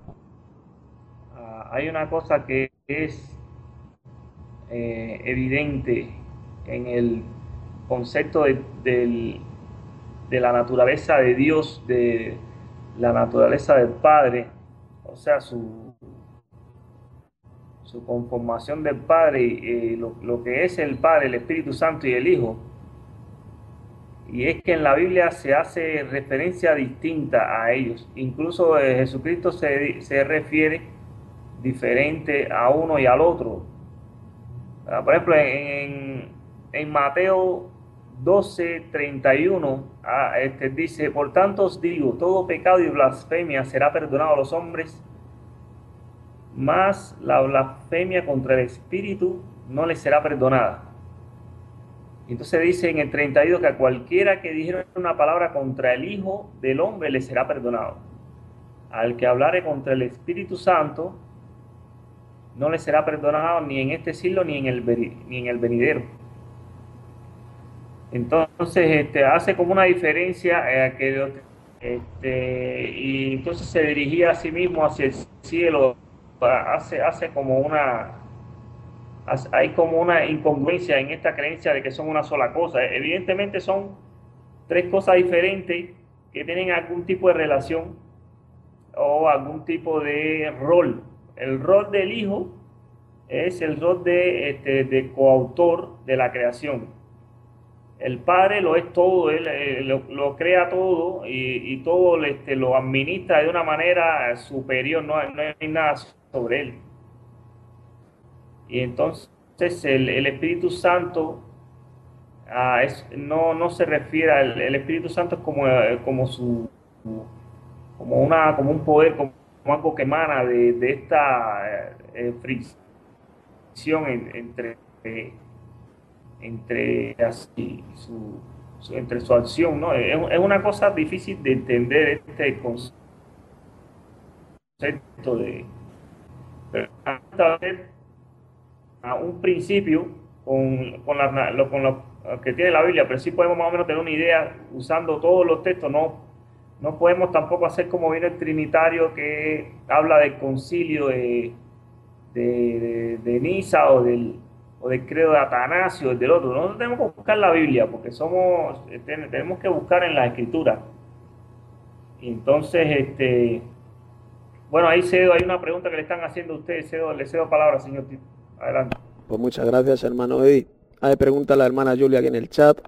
Hay una cosa que es evidente en el concepto de la naturaleza de Dios, de la naturaleza del Padre, o sea, su conformación del Padre, lo que es el Padre, el Espíritu Santo y el Hijo. Y es que en la Biblia se hace referencia distinta a ellos. Incluso Jesucristo se refiere diferente a uno y al otro. Por ejemplo, en Mateo 12:31 dice: por tanto os digo, todo pecado y blasfemia será perdonado a los hombres, mas la blasfemia contra el Espíritu no les será perdonada. Entonces dice en el 32 que a cualquiera que dijera una palabra contra el Hijo del Hombre le será perdonado. Al que hablare contra el Espíritu Santo no le será perdonado ni en este siglo ni en el venidero. Entonces hace como una diferencia y entonces se dirigía a sí mismo hacia el cielo. Hace como hay como una incongruencia en esta creencia de que son una sola cosa. Evidentemente son tres cosas diferentes que tienen algún tipo de relación o algún tipo de rol. El rol del Hijo es el rol de coautor de la creación. El Padre lo es todo, él lo crea todo y todo lo administra de una manera superior, no hay nada sobre él. Y entonces el Espíritu Santo no se refiere el Espíritu Santo es como un poder, como algo que emana de esta fricción entre su acción, ¿no? Es una cosa difícil de entender este concepto a un principio con lo que tiene la Biblia, pero sí podemos más o menos tener una idea usando todos los textos. No podemos tampoco hacer como viene el Trinitario, que habla del concilio de Niza o del credo de Atanasio, del otro. Nosotros tenemos que buscar la Biblia porque tenemos que buscar en la Escritura. Y entonces, bueno, ahí hay una pregunta que le están haciendo a ustedes. Le cedo palabra, señor Tito. Adelante. Pues muchas gracias, hermano Eddie. Pregunta la hermana Julia aquí en el chat.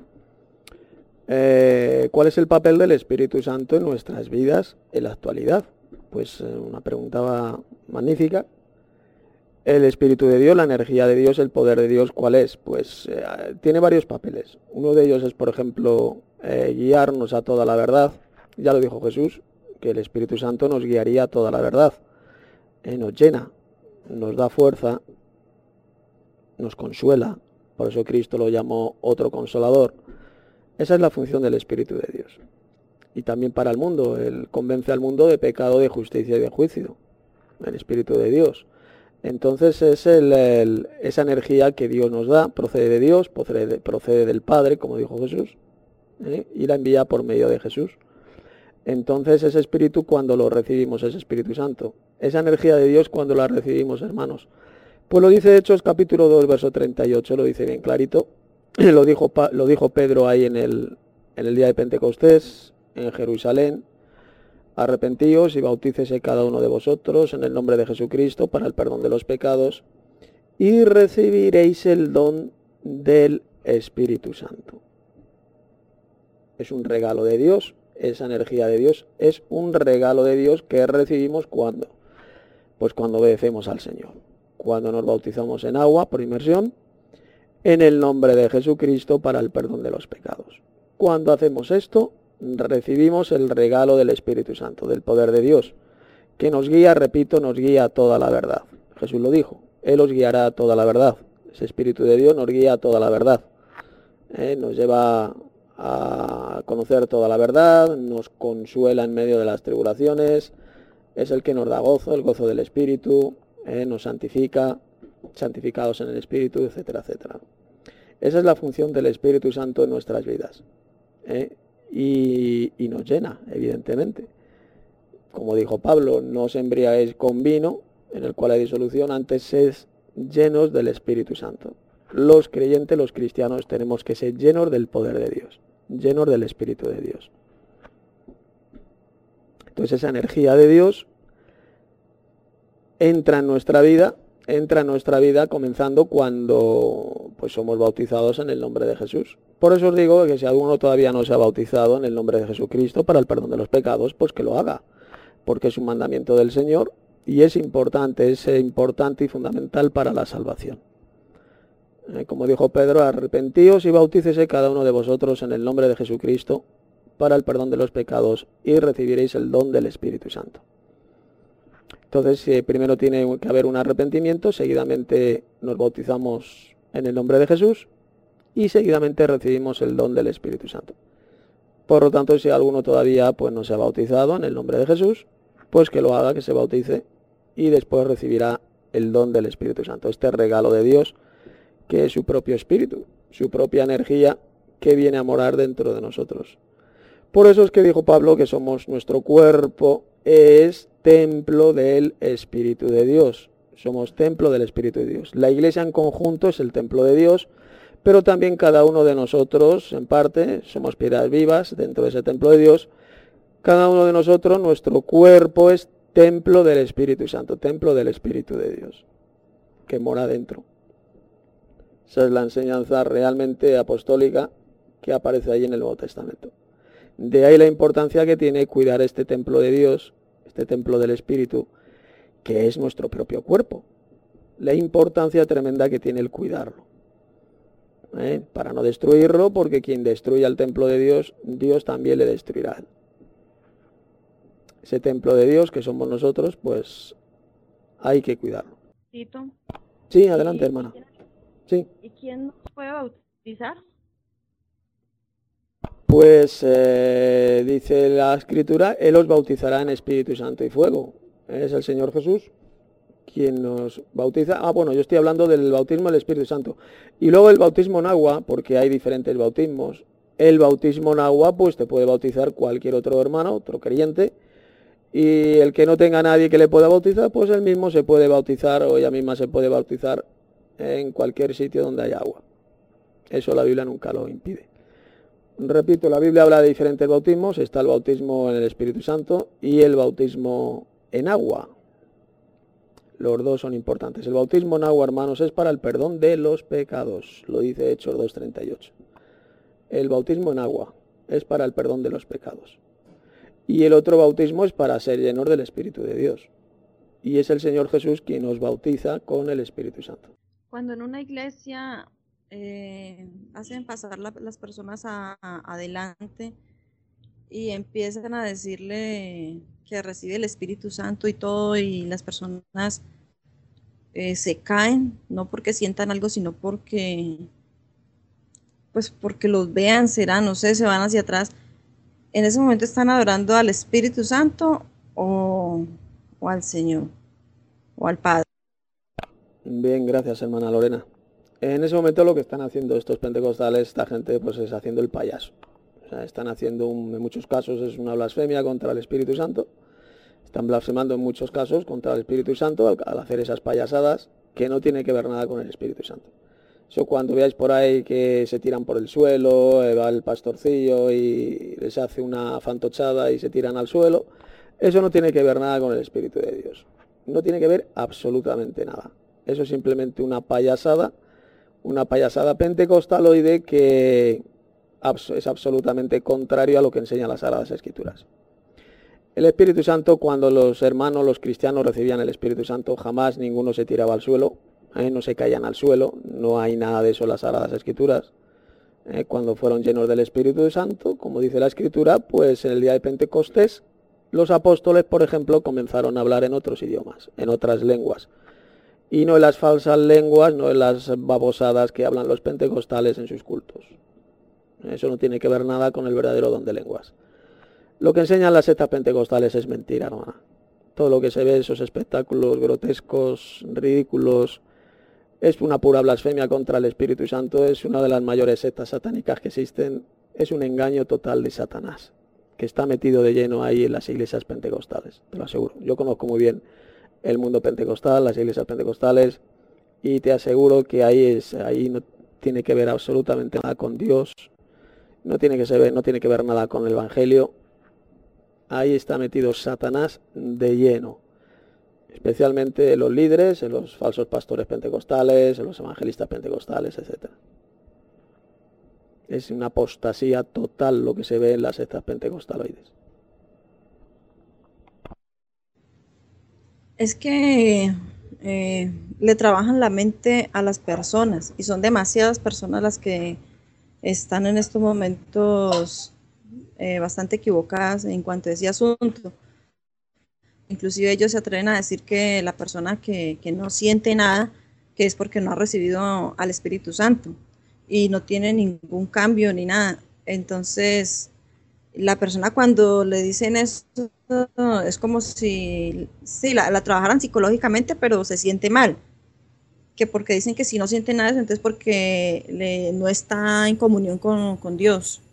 ¿Cuál es el papel del Espíritu Santo en nuestras vidas en la actualidad? Pues una pregunta magnífica. El Espíritu de Dios, la energía de Dios, el poder de Dios, ¿cuál es? Pues tiene varios papeles. Uno de ellos es, por ejemplo, guiarnos a toda la verdad. Ya lo dijo Jesús, que el Espíritu Santo nos guiaría a toda la verdad. Nos llena, nos da fuerza, nos consuela. Por eso Cristo lo llamó otro consolador. Esa es la función del Espíritu de Dios. Y también para el mundo. Él convence al mundo de pecado, de justicia y de juicio. El Espíritu de Dios. Entonces es esa energía que Dios nos da, procede de Dios, procede del Padre, como dijo Jesús, y la envía por medio de Jesús. Entonces ese Espíritu, cuando lo recibimos, ese Espíritu Santo, esa energía de Dios, cuando la recibimos, hermanos, pues lo dice Hechos capítulo 2, verso 38, lo dice bien clarito. Lo dijo Pedro ahí en el día de Pentecostés, en Jerusalén. Arrepentíos y bautícese cada uno de vosotros en el nombre de Jesucristo para el perdón de los pecados y recibiréis el don del Espíritu Santo. Es un regalo de Dios, esa energía de Dios es un regalo de Dios que recibimos ¿cuándo? Pues cuando obedecemos al Señor, cuando nos bautizamos en agua por inmersión, en el nombre de Jesucristo para el perdón de los pecados. Cuando hacemos esto, recibimos el regalo del Espíritu Santo, del poder de Dios, que nos guía, repito, nos guía a toda la verdad. Jesús lo dijo, Él os guiará a toda la verdad. Ese Espíritu de Dios nos guía a toda la verdad. Nos lleva a conocer toda la verdad, nos consuela en medio de las tribulaciones, es el que nos da gozo, el gozo del Espíritu, nos santifica, santificados en el Espíritu, etcétera, etcétera. Esa es la función del Espíritu Santo en nuestras vidas. Y nos llena, evidentemente. Como dijo Pablo, no os embriaguéis con vino, en el cual hay disolución, antes sed llenos del Espíritu Santo. Los creyentes, los cristianos, tenemos que ser llenos del poder de Dios, llenos del Espíritu de Dios. Entonces esa energía de Dios entra en nuestra vida comenzando cuando pues somos bautizados en el nombre de Jesús. Por eso os digo que si alguno todavía no se ha bautizado en el nombre de Jesucristo para el perdón de los pecados, pues que lo haga, porque es un mandamiento del Señor y es importante y fundamental para la salvación. Como dijo Pedro, arrepentíos y bautícese cada uno de vosotros en el nombre de Jesucristo para el perdón de los pecados y recibiréis el don del Espíritu Santo. Entonces, primero tiene que haber un arrepentimiento, seguidamente nos bautizamos en el nombre de Jesús y seguidamente recibimos el don del Espíritu Santo. Por lo tanto, si alguno todavía pues no se ha bautizado en el nombre de Jesús, pues que lo haga, que se bautice y después recibirá el don del Espíritu Santo, este regalo de Dios que es su propio espíritu, su propia energía que viene a morar dentro de nosotros. Por eso es que dijo Pablo que nuestro cuerpo es templo del Espíritu de Dios. Somos templo del Espíritu de Dios. La iglesia en conjunto es el templo de Dios, pero también cada uno de nosotros, en parte, somos piedras vivas dentro de ese templo de Dios. Cada uno de nosotros, nuestro cuerpo es templo del Espíritu Santo, templo del Espíritu de Dios, que mora dentro. Esa es la enseñanza realmente apostólica que aparece ahí en el Nuevo Testamento. De ahí la importancia que tiene cuidar este templo de Dios, este templo del Espíritu, que es nuestro propio cuerpo. La importancia tremenda que tiene el cuidarlo. Para no destruirlo, porque quien destruya el templo de Dios, Dios también le destruirá. Ese templo de Dios que somos nosotros, pues hay que cuidarlo. Tito. Sí, adelante, hermana. Sí. ¿Y quién nos puede bautizar? Pues dice la Escritura, Él os bautizará en Espíritu Santo y fuego. Es el Señor Jesús quien nos bautiza. Bueno, yo estoy hablando del bautismo del Espíritu Santo. Y luego el bautismo en agua, porque hay diferentes bautismos. El bautismo en agua, pues te puede bautizar cualquier otro hermano, otro creyente. Y el que no tenga nadie que le pueda bautizar, pues él mismo se puede bautizar o ella misma se puede bautizar en cualquier sitio donde haya agua. Eso la Biblia nunca lo impide. Repito, la Biblia habla de diferentes bautismos. Está el bautismo en el Espíritu Santo y el bautismo en agua. Los dos son importantes. El bautismo en agua, hermanos, es para el perdón de los pecados. Lo dice Hechos 2:38. El bautismo en agua es para el perdón de los pecados. Y el otro bautismo es para ser llenos del Espíritu de Dios. Y es el Señor Jesús quien nos bautiza con el Espíritu Santo. Cuando en una iglesia hacen pasar las personas adelante y empiezan a decirle que recibe el Espíritu Santo y todo, y las personas se caen, no porque sientan algo, sino porque los vean, será, no sé, se van hacia atrás. ¿En ese momento están adorando al Espíritu Santo o al Señor o al Padre? Bien, gracias, hermana Lorena. En ese momento lo que están haciendo estos pentecostales, esta gente, pues es haciendo el payaso. O sea, están haciendo, en muchos casos, es una blasfemia contra el Espíritu Santo. Están blasfemando en muchos casos contra el Espíritu Santo al hacer esas payasadas que no tienen que ver nada con el Espíritu Santo. Eso cuando veáis por ahí que se tiran por el suelo, va el pastorcillo y les hace una fantochada y se tiran al suelo, eso no tiene que ver nada con el Espíritu de Dios. No tiene que ver absolutamente nada. Eso es simplemente una payasada pentecostaloide que es absolutamente contrario a lo que enseñan las Sagradas Escrituras. El Espíritu Santo, cuando los hermanos, los cristianos recibían el Espíritu Santo, jamás ninguno se tiraba al suelo, no se caían al suelo, no hay nada de eso en las Sagradas Escrituras. Cuando fueron llenos del Espíritu Santo, como dice la Escritura, pues en el día de Pentecostés, los apóstoles, por ejemplo, comenzaron a hablar en otros idiomas, en otras lenguas. Y no en las falsas lenguas, no en las babosadas que hablan los pentecostales en sus cultos. Eso no tiene que ver nada con el verdadero don de lenguas. Lo que enseñan las sectas pentecostales es mentira, hermana. Todo lo que se ve, esos espectáculos grotescos, ridículos, es una pura blasfemia contra el Espíritu Santo. Es una de las mayores sectas satánicas que existen. Es un engaño total de Satanás, que está metido de lleno ahí en las iglesias pentecostales, te lo aseguro. Yo conozco muy bien el mundo pentecostal, las iglesias pentecostales, y te aseguro que ahí no tiene que ver absolutamente nada con Dios, no tiene que ver nada con el Evangelio. Ahí está metido Satanás de lleno, especialmente en los líderes, en los falsos pastores pentecostales, en los evangelistas pentecostales, etc. Es una apostasía total lo que se ve en las sectas pentecostaloides. Es que le trabajan la mente a las personas y son demasiadas personas las que están en estos momentos bastante equivocadas en cuanto a ese asunto. Inclusive ellos se atreven a decir que la persona que no siente nada, que es porque no ha recibido al Espíritu Santo y no tiene ningún cambio ni nada. Entonces, la persona cuando le dicen eso es como si sí, la trabajaran psicológicamente, pero se siente mal. Que porque dicen que si no siente nada, entonces porque no está en comunión con Dios.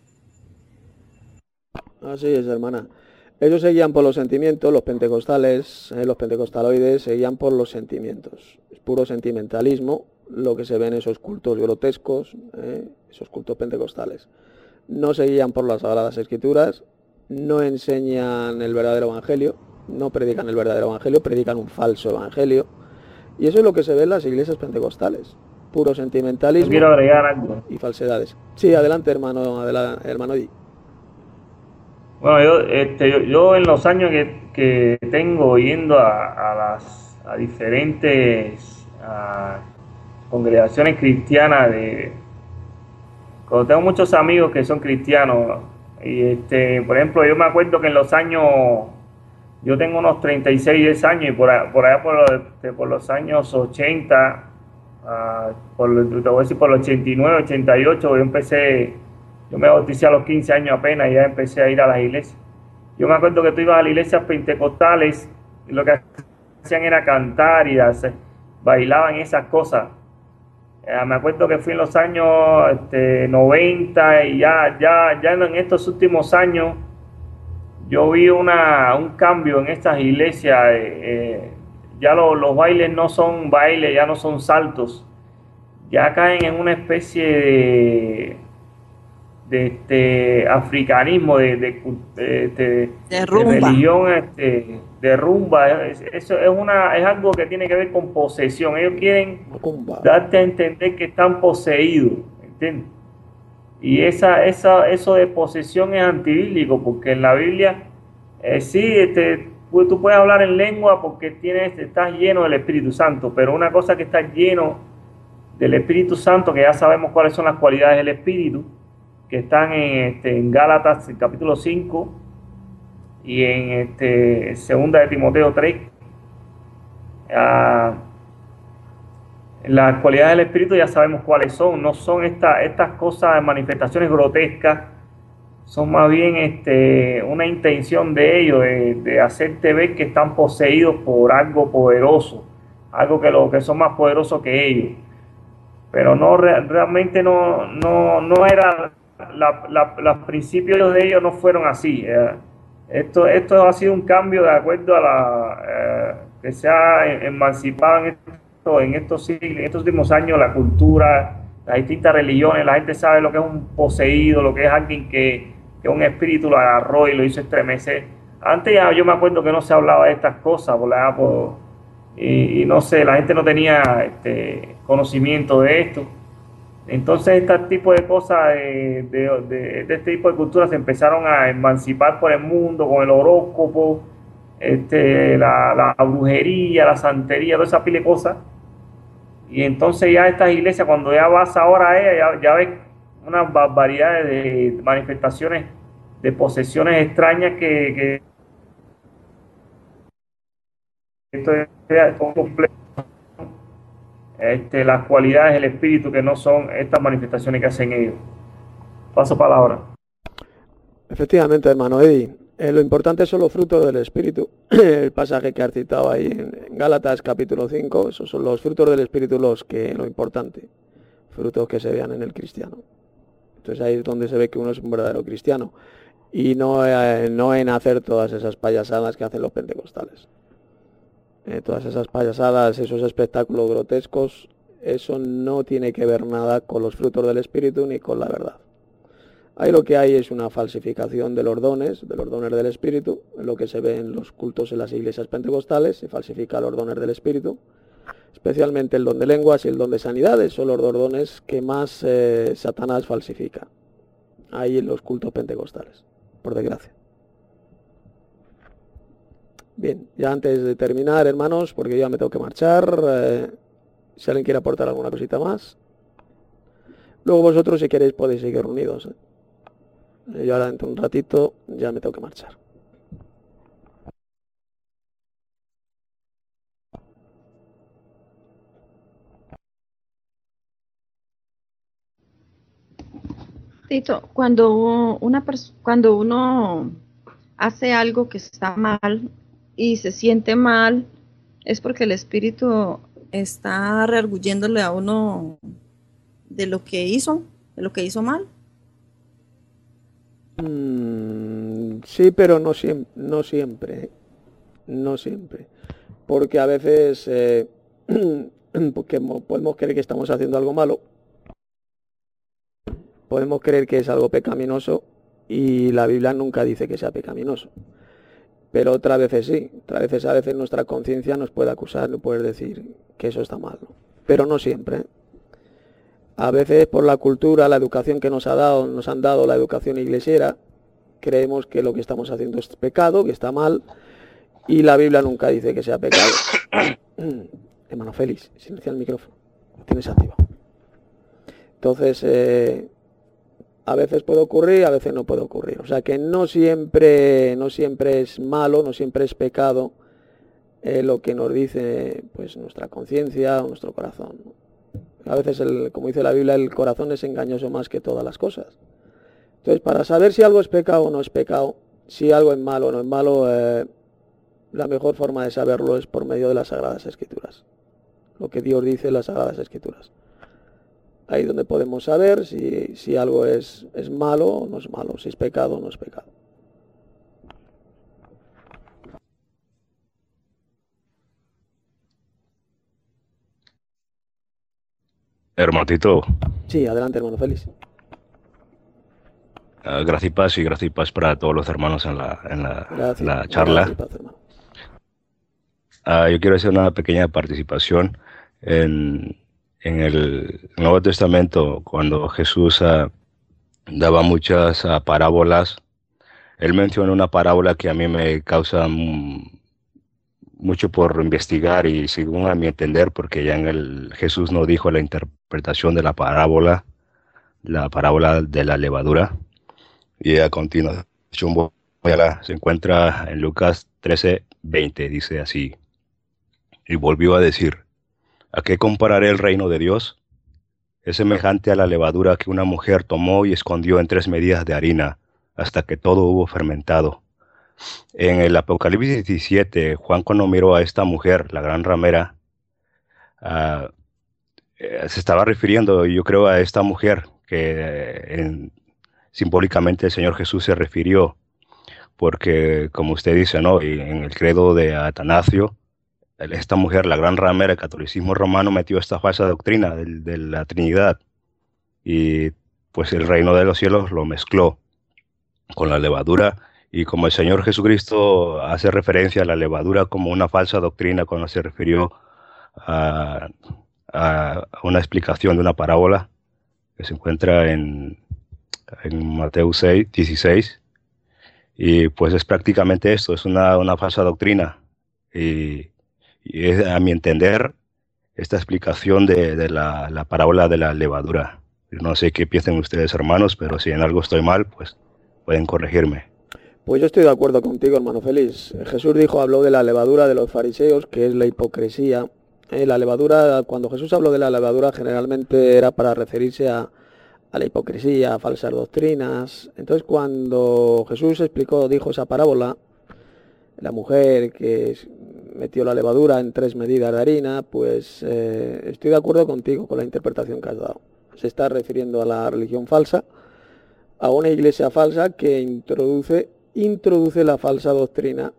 Así es, hermana. Ellos se guían por los sentimientos, los pentecostales, los pentecostaloides se guían por los sentimientos. Es puro sentimentalismo lo que se ve en esos cultos grotescos, esos cultos pentecostales. No se guían por las Sagradas Escrituras, no enseñan el verdadero evangelio, no predican el verdadero evangelio, predican un falso evangelio. Y eso es lo que se ve en las iglesias pentecostales. Puro Yo sentimentalismo quiero agregar algo. y falsedades. Sí, adelante, hermano, hermano Di. Bueno, yo en los años que tengo yendo a diferentes congregaciones cristianas, cuando tengo muchos amigos que son cristianos, y por ejemplo, yo me acuerdo que en los años, yo tengo unos 36 años, y por allá por los años 80, te voy a decir por los 89, 88, yo me bauticé a los 15 años apenas y ya empecé a ir a las iglesias. Yo me acuerdo que tú ibas a las iglesias pentecostales y lo que hacían era cantar y bailaban esas cosas. Me acuerdo que fui en los años 90 y ya en estos últimos años yo vi un cambio en estas iglesias. Ya los bailes no son bailes, ya no son saltos, ya caen en una especie de africanismo, de rumba. religión, de rumba. Eso es algo que tiene que ver con posesión. Ellos quieren darte a entender que están poseídos, ¿entiendes? Y eso de posesión es antibíblico, porque en la Biblia sí, tú puedes hablar en lengua porque estás lleno del Espíritu Santo, pero una cosa que estás lleno del Espíritu Santo, que ya sabemos cuáles son las cualidades del Espíritu, que están en Gálatas capítulo 5 y en segunda de Timoteo 3. Las cualidades del Espíritu ya sabemos cuáles son, no son estas cosas, manifestaciones grotescas, son más bien una intención de ellos de hacerte ver que están poseídos por algo poderoso, algo que son más poderosos que ellos. Pero realmente no era, los principios de ellos no fueron así. Esto ha sido un cambio de acuerdo a que se ha emancipado en estos siglos, en estos últimos años, la cultura, las distintas religiones. La gente sabe lo que es un poseído, lo que es alguien que un espíritu lo agarró y lo hizo estremecer. Antes ya yo me acuerdo que no se hablaba de estas cosas, y no sé, la gente no tenía conocimiento de esto. Entonces este tipo de cosas, de este tipo de culturas se empezaron a emancipar por el mundo con el horóscopo, la brujería, la santería, toda esa pila de cosas. Y entonces ya estas iglesias, cuando ya vas ahora a ellas, ya ves unas barbaridades de manifestaciones de posesiones extrañas que esto es completo. Las cualidades del espíritu, que no son estas manifestaciones que hacen ellos. Paso palabra. Efectivamente, hermano Eddie, lo importante son los frutos del espíritu. El pasaje que has citado ahí en Gálatas capítulo 5, esos son los frutos del espíritu lo importante, frutos que se vean en el cristiano. Entonces ahí es donde se ve que uno es un verdadero cristiano, y no en hacer todas esas payasadas que hacen los pentecostales. Todas esas payasadas, esos espectáculos grotescos, eso no tiene que ver nada con los frutos del Espíritu ni con la verdad. Ahí lo que hay es una falsificación de los dones del Espíritu, lo que se ve en los cultos en las iglesias pentecostales. Se falsifica los dones del Espíritu, especialmente el don de lenguas y el don de sanidades, son los dos dones que más Satanás falsifica, ahí en los cultos pentecostales, por desgracia. Bien, ya antes de terminar, hermanos, porque yo ya me tengo que marchar, si alguien quiere aportar alguna cosita más. Luego vosotros, si queréis, podéis seguir reunidos. Yo ahora dentro de un ratito ya me tengo que marchar. Tito, cuando uno hace algo que está mal y se siente mal, es porque el espíritu está rearguyéndole a uno de lo que hizo mal. Sí, pero no siempre, no siempre, porque a veces porque podemos creer que estamos haciendo algo malo, podemos creer que es algo pecaminoso y la Biblia nunca dice que sea pecaminoso, pero otras veces sí, a veces nuestra conciencia nos puede acusar, nos puede decir que eso está mal, ¿no? Pero no siempre. A veces por la cultura, la educación que nos han dado la educación iglesiera, creemos que lo que estamos haciendo es pecado, que está mal, y la Biblia nunca dice que sea pecado. Hermano Félix, silencia el micrófono, lo tienes activado. Entonces, a veces puede ocurrir, a veces no puede ocurrir. O sea que no siempre es malo, no siempre es pecado lo que nos dice pues nuestra conciencia o nuestro corazón, ¿no? A veces, como dice la Biblia, el corazón es engañoso más que todas las cosas. Entonces, para saber si algo es pecado o no es pecado, si algo es malo o no es malo, la mejor forma de saberlo es por medio de las Sagradas Escrituras. Lo que Dios dice en las Sagradas Escrituras. Ahí donde podemos saber si algo es malo o no es malo, si es pecado o no es pecado. Hermanito, Sí, adelante, hermano Félix. gracias y paz para todos los hermanos en Gracias. la charla. Gracias, paz, hermano. Yo quiero hacer una pequeña participación en el Nuevo Testamento, cuando Jesús daba muchas parábolas. Él menciona una parábola que a mí me causa mucho por investigar y según a mi entender, porque ya Jesús nos dijo la interpretación de la parábola de la levadura. Y a continuación se encuentra en Lucas 13:20, dice así: y volvió a decir, ¿a qué compararé el reino de Dios? Es semejante a la levadura que una mujer tomó y escondió en 3 medidas de harina, hasta que todo hubo fermentado. En el Apocalipsis 17, Juan, cuando miró a esta mujer, la gran ramera, se estaba refiriendo, yo creo, a esta mujer que simbólicamente el Señor Jesús se refirió, porque como usted dice, ¿no? Y en el credo de Atanasio, esta mujer, la gran ramera, el catolicismo romano metió esta falsa doctrina de la Trinidad, y pues el reino de los cielos lo mezcló con la levadura. Y como el Señor Jesucristo hace referencia a la levadura como una falsa doctrina cuando se refirió a una explicación de una parábola que se encuentra en Mateo 6:16, y pues es prácticamente esto, es una falsa doctrina, y es, a mi entender, esta explicación de la parábola de la levadura. No sé qué piensan ustedes, hermanos, pero si en algo estoy mal, pues pueden corregirme. Pues yo estoy de acuerdo contigo, hermano Félix. Jesús habló de la levadura de los fariseos, que es la hipocresía. La levadura, cuando Jesús habló de la levadura, generalmente era para referirse a la hipocresía, a falsas doctrinas. Entonces, cuando Jesús dijo esa parábola, la mujer que metió la levadura en 3 medidas de harina, pues estoy de acuerdo contigo con la interpretación que has dado. Se está refiriendo a la religión falsa, a una iglesia falsa que introduce la falsa doctrina,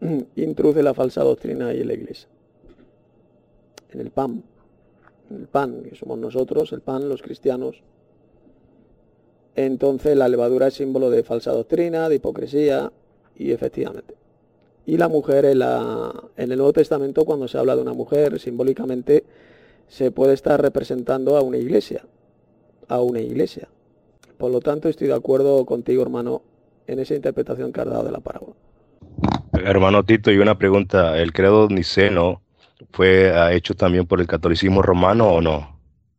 ahí en la iglesia, en el pan, que somos nosotros, el pan, los cristianos. Entonces la levadura es símbolo de falsa doctrina, de hipocresía, y efectivamente. Y la mujer en el Nuevo Testamento, cuando se habla de una mujer, simbólicamente se puede estar representando a una iglesia. Por lo tanto, estoy de acuerdo contigo, hermano, en esa interpretación que has dado de la parábola. Hermano Tito, y una pregunta, ¿el credo niceno fue hecho también por el catolicismo romano o no?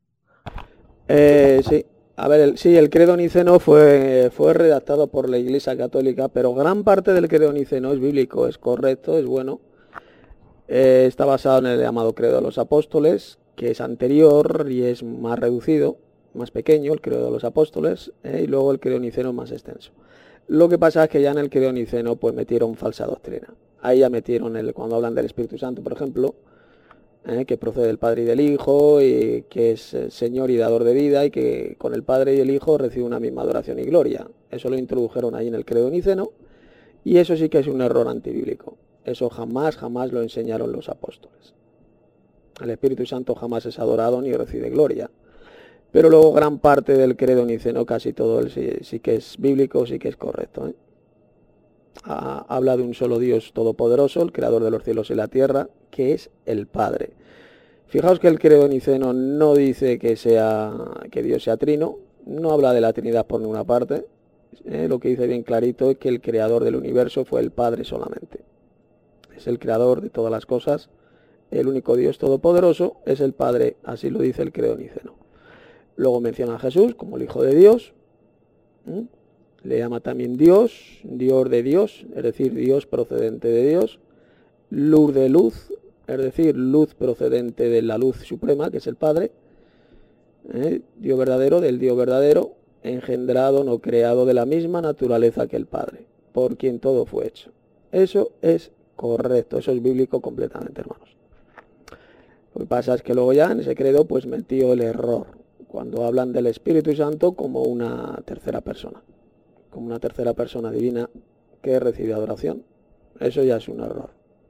Sí, a ver, sí, el credo niceno fue redactado por la Iglesia Católica, pero gran parte del credo niceno es bíblico, es correcto, es bueno. Está basado en el llamado credo de los apóstoles, que es anterior y es más reducido, más pequeño, el credo de los apóstoles, y luego el credo niceno más extenso. Lo que pasa es que ya en el credo niceno pues metieron falsa doctrina. Ahí ya metieron, cuando hablan del Espíritu Santo, por ejemplo, que procede del Padre y del Hijo, y que es Señor y dador de vida, y que con el Padre y el Hijo recibe una misma adoración y gloria. Eso lo introdujeron ahí en el credo niceno, y eso sí que es un error antibíblico. Eso jamás lo enseñaron los apóstoles. El Espíritu Santo jamás es adorado ni recibe gloria. Pero luego gran parte del credo niceno, casi todo sí que es bíblico, sí que es correcto. Habla de un solo Dios todopoderoso, el creador de los cielos y la tierra, que es el Padre. Fijaos que el credo niceno no dice que Dios sea trino, no habla de la Trinidad por ninguna parte. Lo que dice bien clarito es que el creador del universo fue el Padre solamente. Es el creador de todas las cosas, el único Dios todopoderoso es el Padre, así lo dice el credo niceno. Luego menciona a Jesús como el Hijo de Dios, le llama también Dios, Dios de Dios, es decir, Dios procedente de Dios, luz de luz, es decir, luz procedente de la luz suprema, que es el Padre, Dios verdadero, del Dios verdadero, engendrado, no creado, de la misma naturaleza que el Padre, por quien todo fue hecho. Eso es correcto, eso es bíblico completamente, hermanos. Lo que pasa es que luego ya en ese credo pues metió el error, cuando hablan del Espíritu Santo como una tercera persona divina que recibe adoración. Eso ya es un error.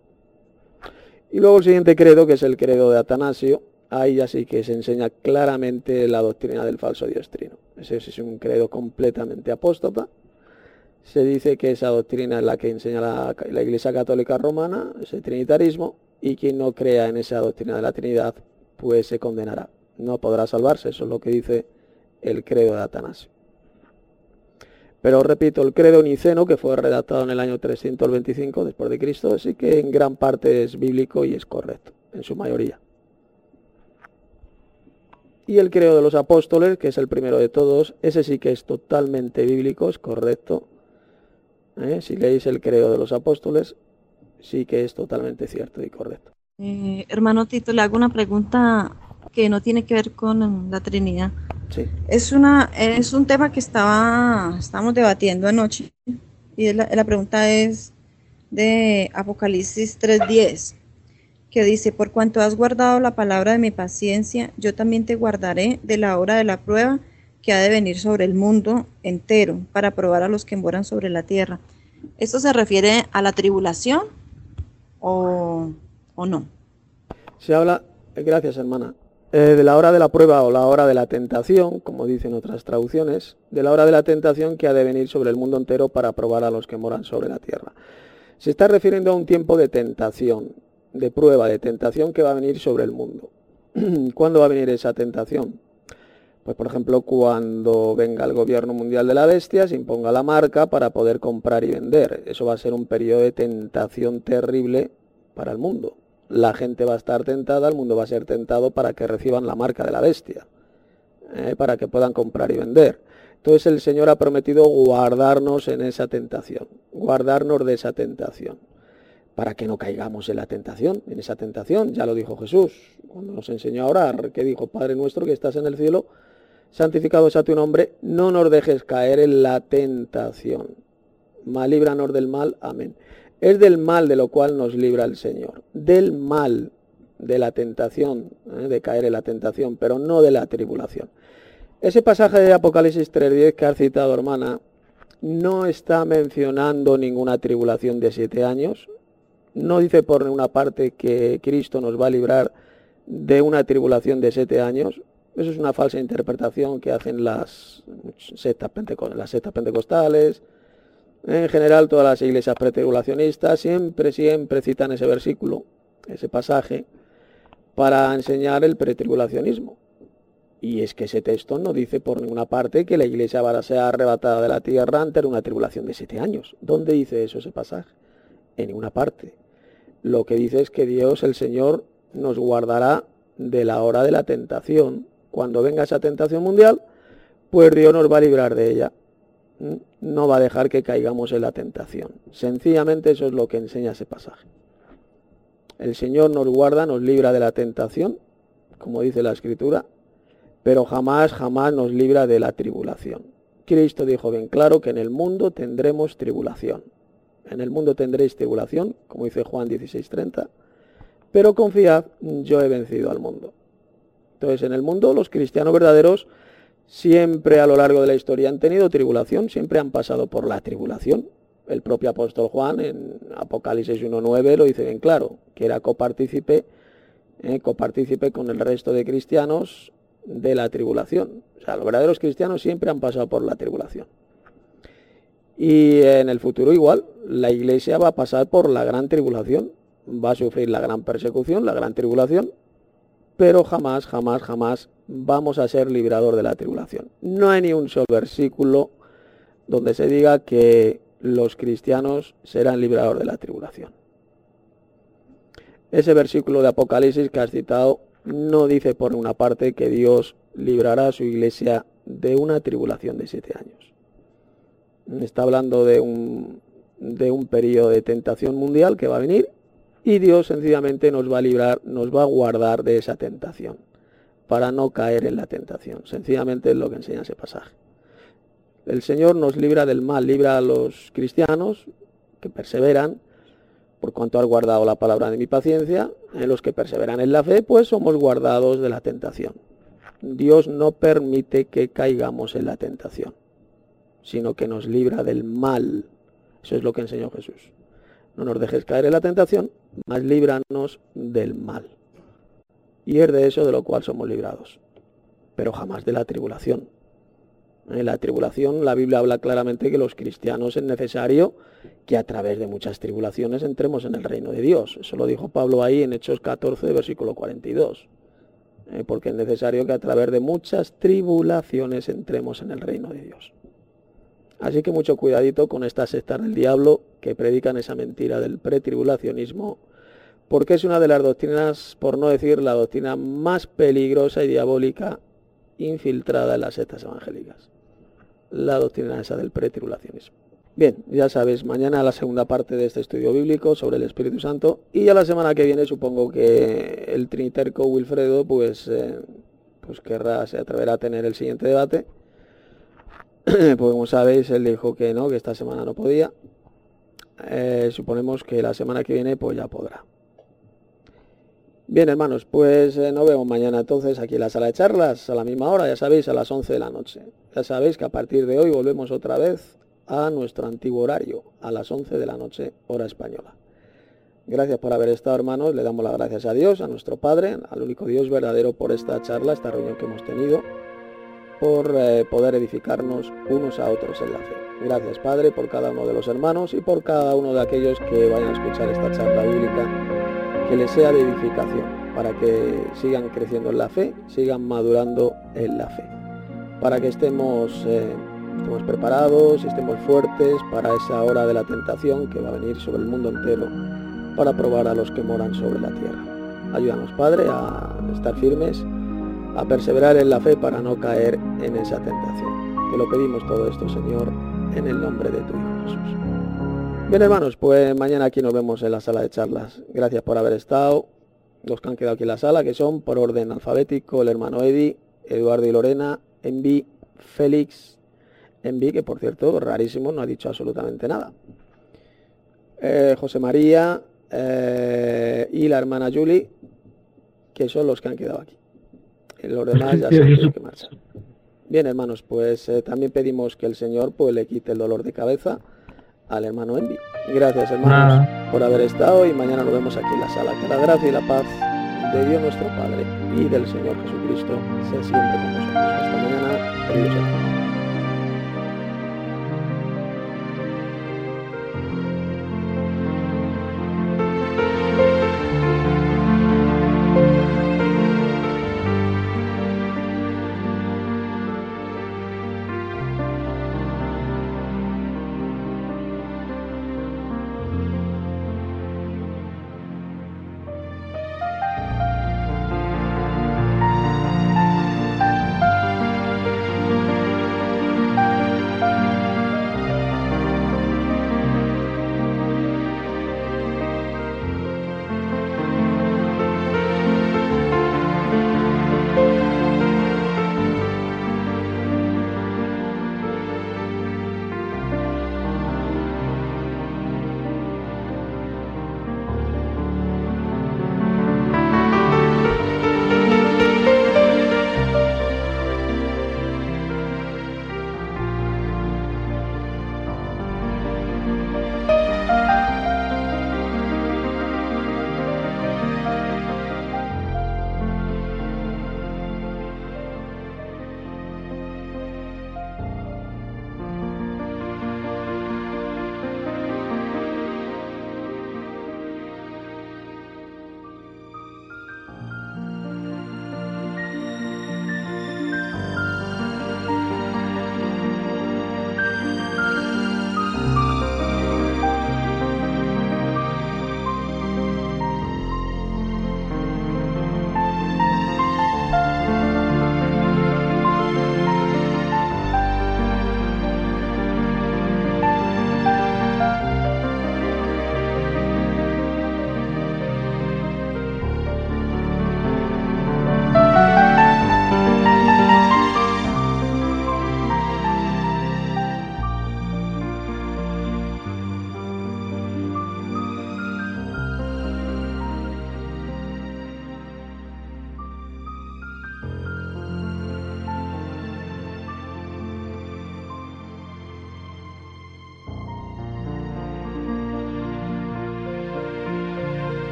Y luego el siguiente credo, que es el credo de Atanasio, ahí ya sí que se enseña claramente la doctrina del falso Dios trino. Ese es un credo completamente apóstata. Se dice que esa doctrina es la que enseña la Iglesia Católica Romana, ese trinitarismo, y quien no crea en esa doctrina de la Trinidad, pues se condenará. No podrá salvarse, eso es lo que dice el credo de Atanasio. Pero repito, el credo niceno, que fue redactado en el año 325 después de Cristo, sí que en gran parte es bíblico y es correcto, en su mayoría. Y el credo de los apóstoles, que es el primero de todos, ese sí que es totalmente bíblico, es correcto. Si leéis el credo de los apóstoles, sí que es totalmente cierto y correcto. Hermano Tito, le hago una pregunta que no tiene que ver con la Trinidad. Sí. Es un tema que estamos debatiendo anoche, y la pregunta es de Apocalipsis 3:10, que dice: por cuanto has guardado la palabra de mi paciencia, yo también te guardaré de la hora de la prueba que ha de venir sobre el mundo entero, para probar a los que moran sobre la tierra. ¿Esto se refiere a la tribulación o no? Se habla, gracias hermana, de la hora de la prueba o la hora de la tentación, como dicen otras traducciones, de la hora de la tentación que ha de venir sobre el mundo entero para probar a los que moran sobre la tierra. Se está refiriendo a un tiempo de tentación, de prueba, de tentación que va a venir sobre el mundo. ¿Cuándo va a venir esa tentación? Pues por ejemplo, cuando venga el gobierno mundial de la bestia, se imponga la marca para poder comprar y vender. Eso va a ser un periodo de tentación terrible para el mundo. La gente va a estar tentada, el mundo va a ser tentado para que reciban la marca de la bestia, para que puedan comprar y vender. Entonces el Señor ha prometido guardarnos en esa tentación, guardarnos de esa tentación, para que no caigamos en la tentación, en esa tentación. Ya lo dijo Jesús cuando nos enseñó a orar, que dijo: Padre nuestro que estás en el cielo, santificado sea tu nombre, no nos dejes caer en la tentación, mas líbranos del mal. Amén. Es del mal de lo cual nos libra el Señor, del mal, de la tentación, de caer en la tentación, pero no de la tribulación. Ese pasaje de Apocalipsis 3:10 que has citado, hermana, no está mencionando ninguna tribulación de 7 años, no dice por una parte que Cristo nos va a librar de una tribulación de 7 años. Eso es una falsa interpretación que hacen las sectas pentecostales. En general, todas las iglesias pretribulacionistas siempre citan ese versículo, ese pasaje, para enseñar el pretribulacionismo. Y es que ese texto no dice por ninguna parte que la iglesia va a ser arrebatada de la tierra ante una tribulación de 7 años. ¿Dónde dice eso ese pasaje? en ninguna parte. Lo que dice es que Dios, el Señor, nos guardará de la hora de la tentación. Cuando venga esa tentación mundial, pues Dios nos va a librar de ella. No va a dejar que caigamos en la tentación. Sencillamente eso es lo que enseña ese pasaje. El Señor nos guarda, nos libra de la tentación, como dice la Escritura, pero jamás nos libra de la tribulación. Cristo dijo bien claro que en el mundo tendremos tribulación. En el mundo tendréis tribulación, como dice Juan 16:30, pero confiad, yo he vencido al mundo. Entonces, en el mundo los cristianos verdaderos siempre a lo largo de la historia han tenido tribulación, siempre han pasado por la tribulación. El propio apóstol Juan en Apocalipsis 1:9 lo dice bien claro, que era copartícipe con el resto de cristianos de la tribulación. O sea, los verdaderos cristianos siempre han pasado por la tribulación. Y en el futuro igual, la Iglesia va a pasar por la gran tribulación, va a sufrir la gran persecución, la gran tribulación, pero jamás vamos a ser librador de la tribulación. No hay ni un solo versículo donde se diga que los cristianos serán librador de la tribulación. Ese versículo de Apocalipsis que has citado no dice por una parte que Dios librará a su Iglesia de una tribulación de 7 años. Está hablando de un periodo de tentación mundial que va a venir y Dios sencillamente nos va a librar, nos va a guardar de esa tentación para no caer en la tentación. Sencillamente es lo que enseña ese pasaje. El Señor nos libra del mal, libra a los cristianos que perseveran, por cuanto has guardado la palabra de mi paciencia, en los que perseveran en la fe, pues somos guardados de la tentación. Dios no permite que caigamos en la tentación, sino que nos libra del mal. Eso es lo que enseñó Jesús. No nos dejes caer en la tentación, mas líbranos del mal. Y es de eso de lo cual somos librados, pero jamás de la tribulación. En la tribulación, la Biblia habla claramente que los cristianos es necesario que a través de muchas tribulaciones entremos en el reino de Dios. Eso lo dijo Pablo ahí en Hechos 14, versículo 42. Porque es necesario que a través de muchas tribulaciones entremos en el reino de Dios. Así que mucho cuidadito con estas sectas del diablo que predican esa mentira del pretribulacionismo, porque es una de las doctrinas, por no decir la doctrina más peligrosa y diabólica infiltrada en las sectas evangélicas. La doctrina esa del pretribulacionismo. Bien, ya sabes, mañana la segunda parte de este estudio bíblico sobre el Espíritu Santo, y ya la semana que viene supongo que el triniterco Wilfredo pues se atreverá a tener el siguiente debate. Pues como sabéis, él dijo que no, que esta semana no podía. Suponemos que la semana que viene pues ya podrá. Bien, hermanos, pues nos vemos mañana entonces aquí en la sala de charlas a la misma hora, ya sabéis, a las 11 de la noche. Ya sabéis que a partir de hoy volvemos otra vez a nuestro antiguo horario, a las 11 de la noche, hora española. Gracias por haber estado, hermanos. Le damos las gracias a Dios, a nuestro Padre, al único Dios verdadero, por esta charla, esta reunión que hemos tenido, por poder edificarnos unos a otros en la fe. Gracias, Padre, por cada uno de los hermanos y por cada uno de aquellos que vayan a escuchar esta charla bíblica, que les sea de edificación, para que sigan creciendo en la fe, sigan madurando en la fe, para que estemos preparados y estemos fuertes para esa hora de la tentación que va a venir sobre el mundo entero, para probar a los que moran sobre la tierra. Ayúdanos, Padre, a estar firmes, a perseverar en la fe para no caer en esa tentación. Te lo pedimos todo esto, Señor, en el nombre de tu Hijo Jesús. Bien, hermanos, pues mañana aquí nos vemos en la sala de charlas. Gracias por haber estado. Los que han quedado aquí en la sala, que son por orden alfabético, el hermano Eddie, Eduardo y Lorena, Envi, Félix, Envi, que por cierto, rarísimo, no ha dicho absolutamente nada. José María y la hermana Julie, que son los que han quedado aquí. Los demás ya saben que marchan. Bien, hermanos, pues también pedimos que el Señor pues le quite el dolor de cabeza al hermano Envi. Gracias, hermanos, por haber estado, y mañana nos vemos aquí en la sala. Que la gracia y la paz de Dios nuestro Padre y del Señor Jesucristo sea siempre con nosotros. Hasta mañana, queridos hermanos.